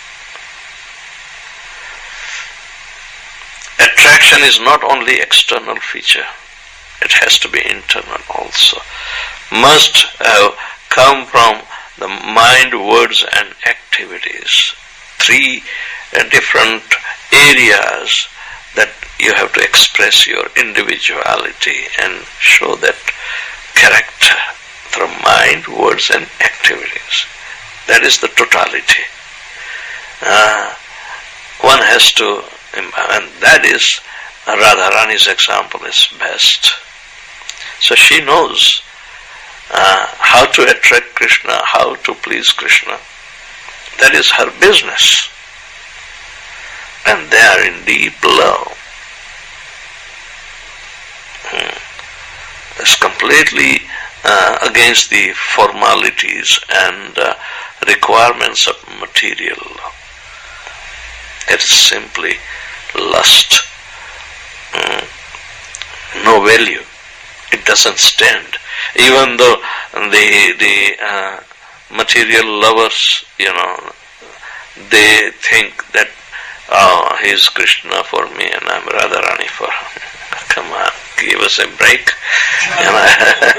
Attraction is not only external feature, it has to be internal also. Must have come from the mind, words and activities. Three uh, different areas that you have to express your individuality and show that character through mind, words and activities. That is the totality. Uh, one has to, and that is, Radharani's example is best. So she knows uh, how to attract Krishna, how to please Krishna. That is her business. And they are in deep love. Hmm. It's completely uh, against the formalities and uh, requirements of material love. It is simply lust. Hmm. No value. It doesn't stand. Even though the the uh, material lovers, you know, they think that, oh, he is Krishna for me and I'm Radharani for him. Come on, give us a break. You know,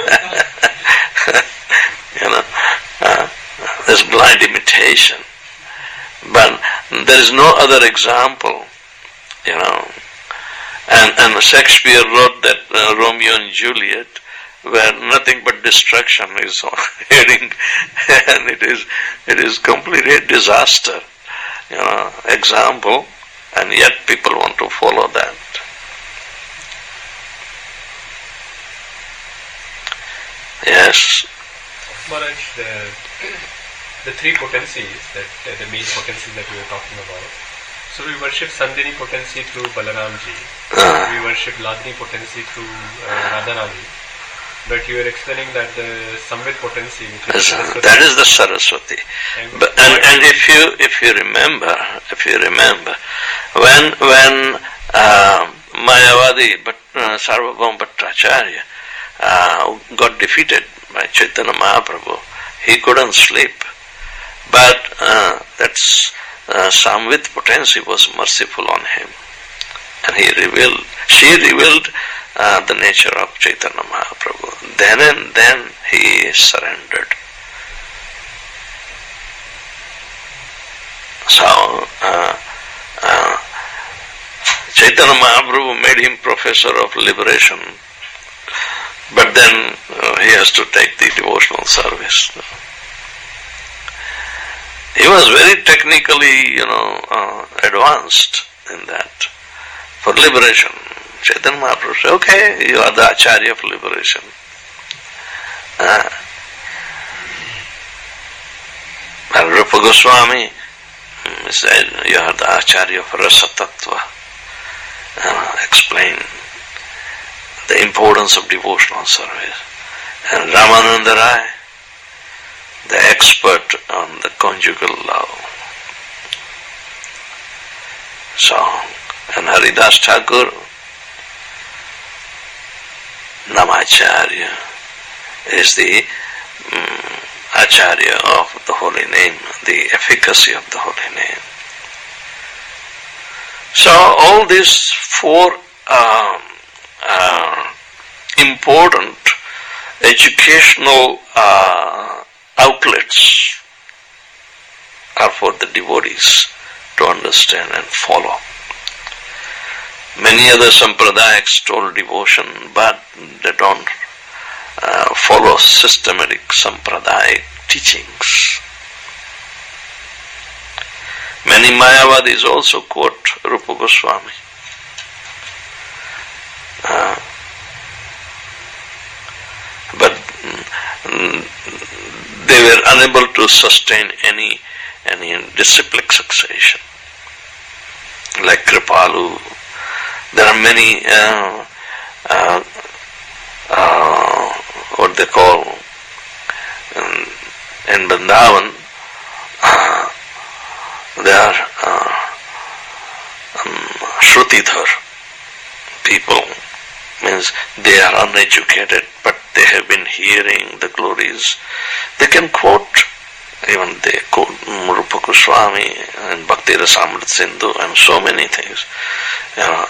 you know uh, there's blind imitation. But there is no other example, you know. And, and Shakespeare wrote that uh, Romeo and Juliet, where nothing but destruction is heading, and it is it is completely a disaster, you know, example, and yet people want to follow that. Yes. Maharaj, the, the three potencies, that uh, the main potencies that we were talking about. So we worship Sandhini potency through Balaramji. Uh, we worship Ladni potency through uh, Radharani. But you were explaining that the Samvit potency, which is Saraswati, that is the Saraswati. And, but, and, and if you if you remember, if you remember, when when uh, Mayavadi but uh, Sarvabhauma Bhattacharya uh, got defeated by Chaitanya Mahaprabhu, he couldn't sleep. But uh, that's uh, Samvit potency was merciful on him, and he revealed, she revealed uh, the nature of Chaitanya Mahaprabhu. Then and then he surrendered. So uh, uh, Chaitanya Mahaprabhu made him professor of liberation, but then uh, he has to take the devotional service. He was very technically, you know, uh, advanced in that. For liberation, Chaitanya Mahaprabhu said, okay, you are the Acharya of liberation. Uh, and Rupa Goswami said, you are the Acharya of Rasa Tattva. Uh, explain the importance of devotional service. And Ramananda Rai, the expert on the conjugal love. So, and Haridas Thakur, Namacharya, is the um, Acharya of the holy name, the efficacy of the holy name. So, all these four um, uh, important educational uh, outlets are for the devotees to understand and follow. Many other sampradayaks told devotion, but they don't uh, follow systematic sampradayic teachings. Many Mayavadis also quote Rupa Goswami. they were unable to sustain any any disciplic succession. Like Kripalu, there are many uh, uh, uh, what they call in, in Vrindavan, uh, they are uh, um, Shrutidhar people, means they are uneducated, but they have been hearing the glories. They can quote, even they quote Rupa Goswami and Bhakti Rasamrita Sindhu and so many things. You know.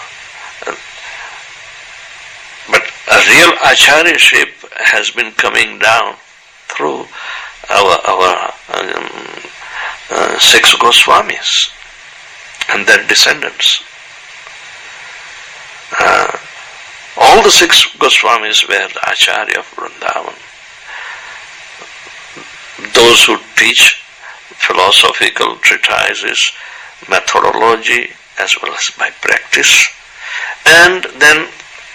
But a real acharyaship has been coming down through our, our um, uh, six Goswamis and their descendants. Uh, all the six Goswamis were the Acharya of Vrindavan. Those who teach philosophical treatises, methodology, as well as by practice. And then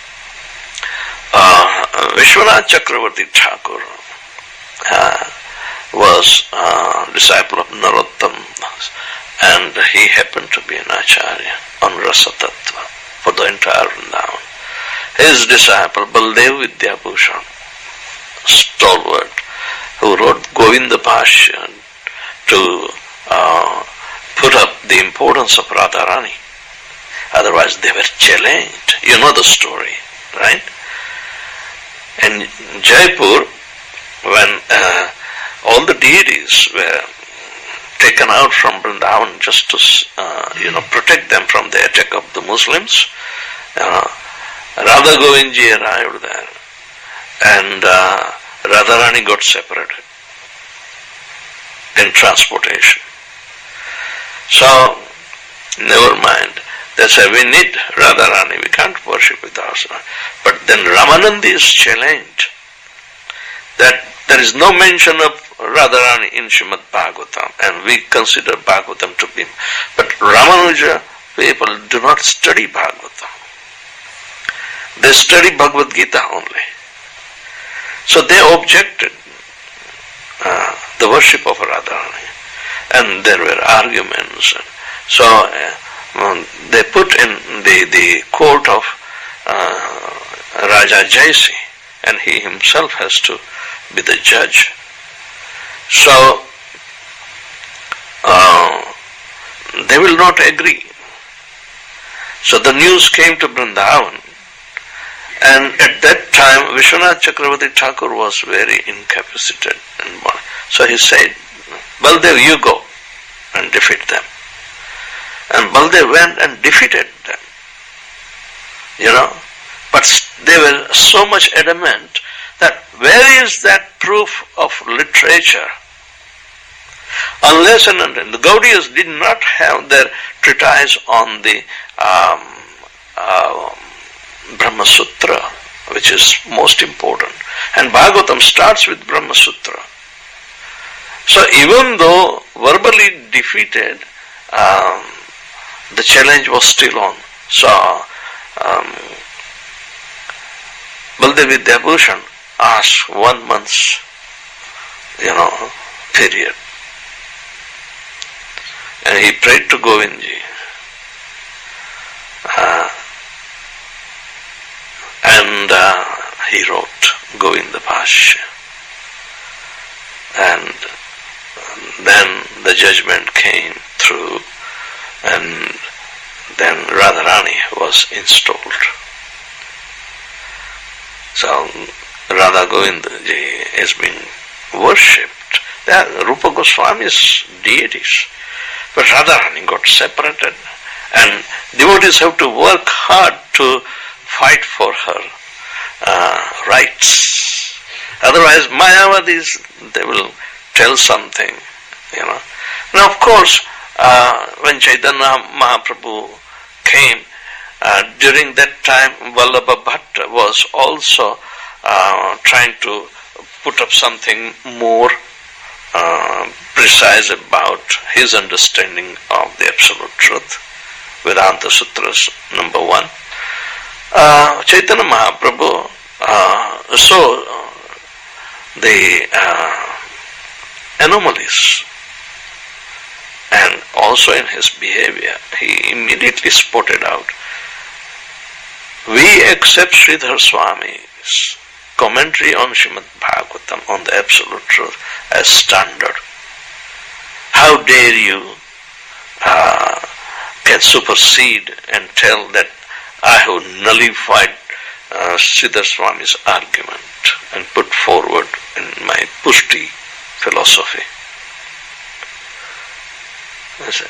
uh, Vishwanath Chakravarti Thakur uh, was a disciple of Narottam, and he happened to be an Acharya on Rasa Tattva for the entire Vrindavan. His disciple Baldev Vidyabhushan, stalwart, who wrote Govinda Bhashya to uh, put up the importance of Radharani. Otherwise they were challenged. You know the story, right? In Jaipur, when uh, all the deities were taken out from Vrindavan just to uh, you know protect them from the attack of the Muslims, uh, Radha Govindji arrived there, and uh, Radharani got separated in transportation. So, never mind. That's why we need Radharani. We can't worship without her. But then Ramanandi is challenged that there is no mention of Radharani in Srimad Bhagavatam, and we consider Bhagavatam to be. But Ramanuja people do not study Bhagavatam. They study Bhagavad Gita only. So they objected uh, the worship of Radharani, and there were arguments. So uh, um, they put in the, the court of uh, Raja Jaisi, and he himself has to be the judge. So uh, they will not agree. So the news came to Vrindavan, and at that time Vishwanath Chakravarti Thakur was very incapacitated. So he said, Baldev, you go and defeat them. And Baldev went and defeated them. You know, but they were so much adamant that where is that proof of literature? Unless and until the Gaudiyas did not have their treatise on the um, uh, Brahma Sutra, which is most important. And Bhagavatam starts with Brahma Sutra. So even though verbally defeated, um, the challenge was still on. So um, Baldev Vidyabhushan asked one month's, you know, period. And he prayed to Govindji. Uh, and uh, he wrote Govinda Bhashya. And then the judgment came through, and then Radharani was installed. So Radha Govindaji has been worshipped. They are Rupa Goswami's deities. But Radharani got separated, and devotees have to work hard to fight for her uh, rights. Otherwise, Mayavadis, they will tell something, you know. Now, of course, uh, when Chaitanya Mahaprabhu came, uh, during that time, Vallabha Bhatta was also uh, trying to put up something more uh, precise about his understanding of the absolute truth. Vedanta Sutras, number one. Uh, Chaitanya Mahaprabhu, uh, so the uh, anomalies. And also in his behavior, he immediately spotted out. We accept Sridhar Swami's commentary on Srimad Bhagavatam on the Absolute Truth as standard. How dare you uh, can supersede and tell that I have nullified uh, Sridhar Swami's argument and put forward in my Pushti philosophy. I said,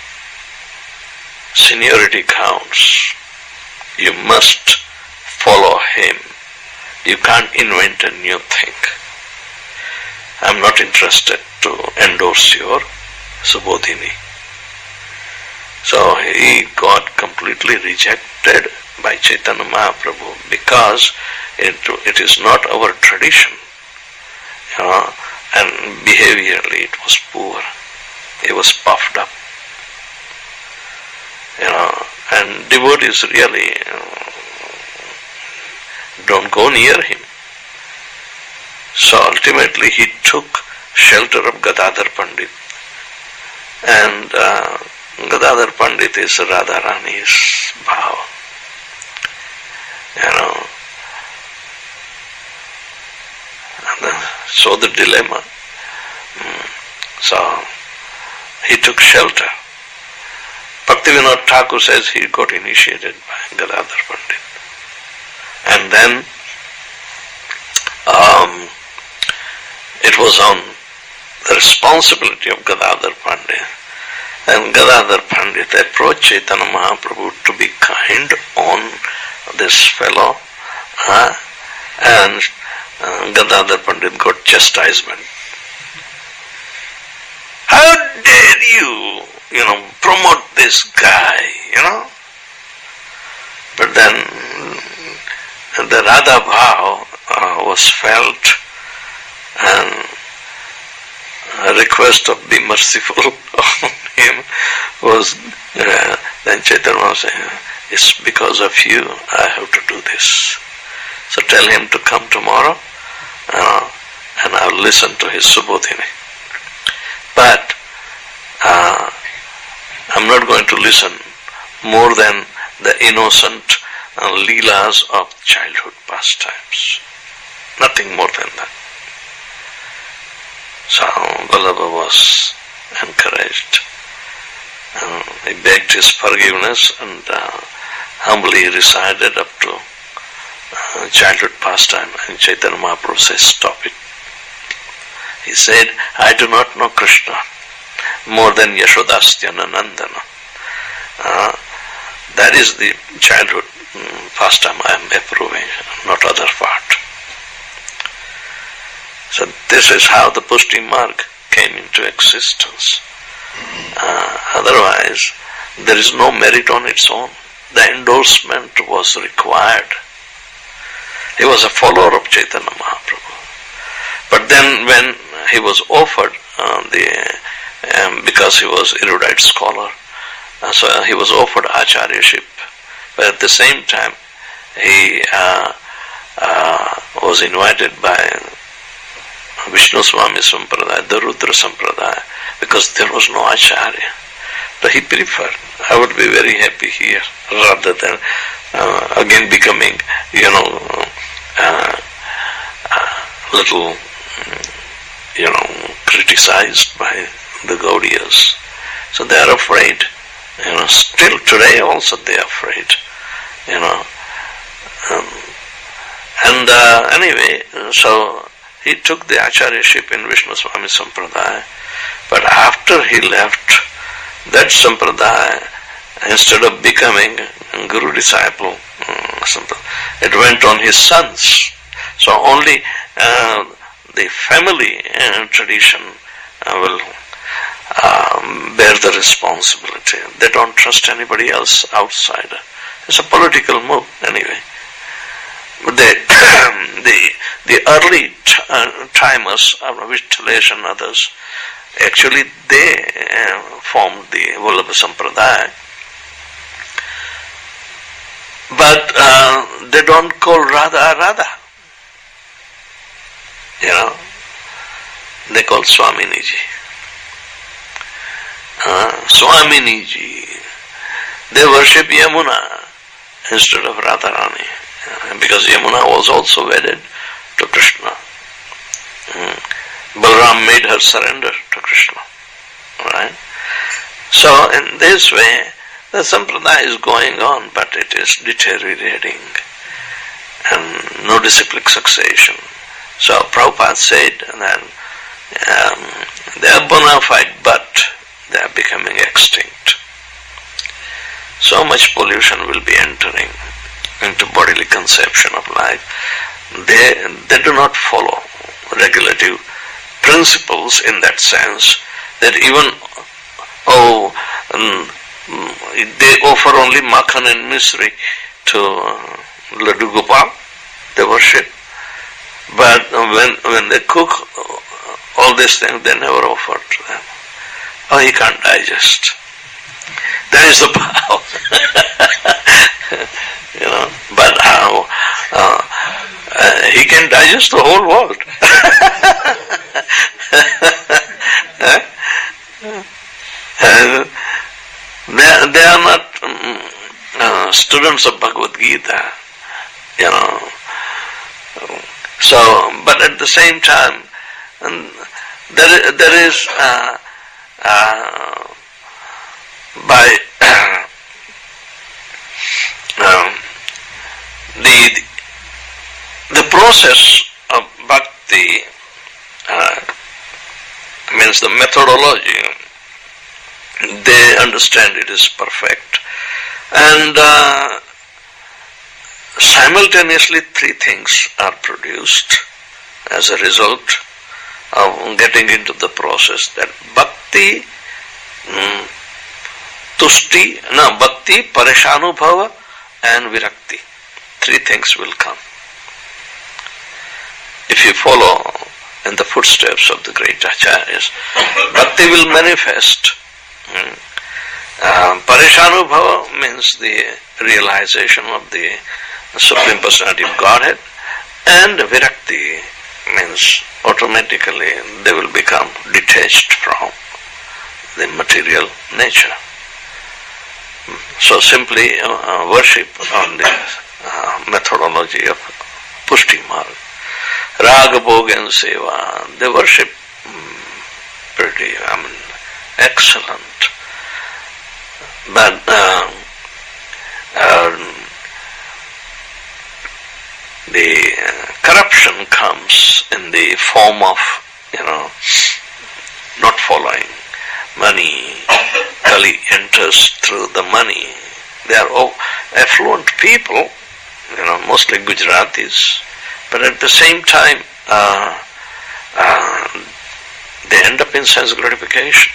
seniority counts. You must follow him. You can't invent a new thing. I'm not interested to endorse your Subodhini. So he got completely rejected by Chaitanya Mahaprabhu because it, it is not our tradition. You know, and behaviorally it was poor. He was puffed up. You know, and devotees really uh, don't go near him. So ultimately he took shelter of Gadadhar Pandit. And uh, Gadadhar Pandit is Radharani's bhav. You know. And, uh, so the dilemma. Mm. So he took shelter. Bhaktivinoda Thakur says he got initiated by Gadadhar Pandit. And then um, it was on the responsibility of Gadadhar Pandit. And Gadadhar Pandit approached Chaitanya Mahaprabhu to be kind on this fellow. Uh, and uh, Gadadhar Pandit got chastisement. How dare you, you know, promote this guy, you know? But then the Radha Bhav uh, was felt, and a request of be merciful on him was, uh, then Chaitanya was saying, it's because of you I have to do this. So tell him to come tomorrow, uh, and I'll listen to his Subodhini. But uh, I'm not going to listen more than the innocent uh, leelas of childhood pastimes. Nothing more than that. So Vallabha was encouraged. Uh, he begged his forgiveness and uh, humbly recited up to uh, childhood pastime. And Chaitanya Mahaprabhu says, stop it. He said, I do not know Krishna more than Yashodastyana Nandana. Uh, that is the childhood um, pastime I am approving, not other part. So this is how the Pushti Marg came into existence. Uh, otherwise, there is no merit on its own. The endorsement was required. He was a follower of Chaitanya Mahaprabhu. But then when he was offered uh, the, um, because he was erudite scholar, uh, so he was offered acharyaship. But at the same time, he uh, uh, was invited by Vishnu Swami Sampradaya, the Rudra Sampradaya, because there was no acharya. So he preferred, I would be very happy here, rather than uh, again becoming, you know, uh, uh, little, you know, criticized by the Gaudiyas. So they are afraid, you know, still today also they are afraid, you know. Um, and uh, anyway, so he took the acharyaship in Vishnu Swami Sampradaya, but after he left that Sampradaya, instead of becoming a guru disciple, it went on his sons. So only uh, the family uh, tradition uh, will um, bear the responsibility. They don't trust anybody else outside. It's a political move anyway. But the the the early t- uh, timers, Vitthalesh and others, actually they uh, formed the Vallabha Sampradaya. But uh, they don't call Radha Radha. You know, they call Swaminiji. Uh, Swaminiji. They worship Yamuna instead of Radharani, uh, because Yamuna was also wedded to Krishna. Mm. Balram made her surrender to Krishna. Right? So in this way, the sampradaya is going on, but it is deteriorating and no disciplic succession. So Prabhupada said that um, they are bona fide, but they are becoming extinct. So much pollution will be entering into bodily conception of life. They, they do not follow regulative principles in that sense, that even, oh, um, they offer only makhan and misri to uh, Laddu Gopal, they worship. But when when they cook all these things, they never offer to them. Oh, he can't digest. That is the power. You know, but how? Uh, uh, he can digest the whole world. uh, they, they are not um, uh, students of Bhagavad Gita, you know. So, but at the same time, um, there, there is uh, uh, by uh, um, the the process of bhakti uh, means the methodology. They understand it is perfect, and uh, simultaneously three things are produced as a result of getting into the process. That bhakti, mm, tushti, no, bhakti, parishanubhava and virakti. Three things will come. If you follow in the footsteps of the great acharyas, bhakti will manifest. Mm. Uh, parishanubhava means the realization of the Supreme Personality of Godhead, and virakti means automatically they will become detached from the material nature. So simply uh, worship on the uh, methodology of Pushti Marg. Raga, Bhog and Seva, they worship um, pretty, I mean, excellent. But uh, uh, the uh, corruption comes in the form of, you know, not following money. Kali enters through the money. They are all affluent people, you know, mostly Gujaratis, but at the same time, uh, uh, they end up in sense gratification.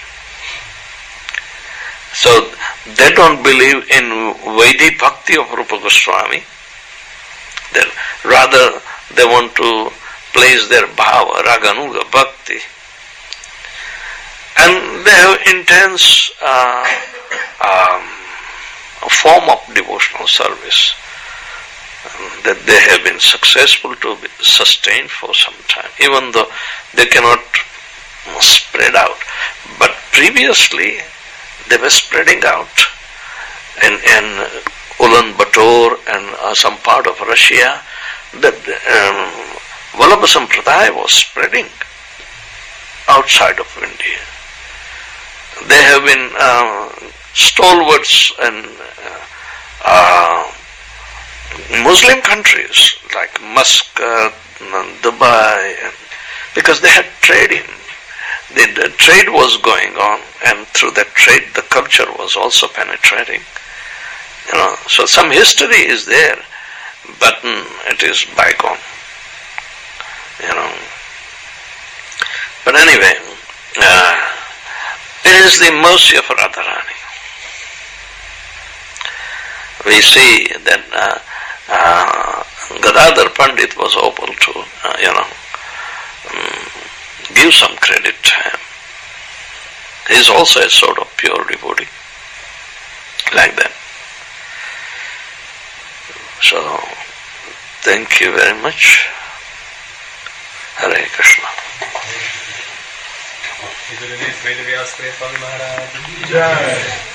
So they don't believe in Vaidhi Bhakti of Rupa Goswami. They're, rather, they want to place their bhava, raganuga, bhakti. And they have intense uh, um, form of devotional service um, that they have been successful to be sustained for some time, even though they cannot spread out. But previously, they were spreading out in, in Ulaanbaatar and uh, some part of Russia. That um, Vallabha Sampradaya was spreading outside of India. They have been uh, stalwarts in uh, uh, Muslim countries like Muscat, and Dubai, and because they had trading. The, the trade was going on, and through that trade the culture was also penetrating. You know, so some history is there, but mm, it is bygone. You know. But anyway, uh, it is the mercy of Radharani. We see that uh, uh, Gadadhar Pandit was able to, uh, you know, um, give some credit to him. He is also a sort of pure devotee, like that. So, thank you very much. Hare Krishna. Ved Vyas प्रिय स्वामी महाराज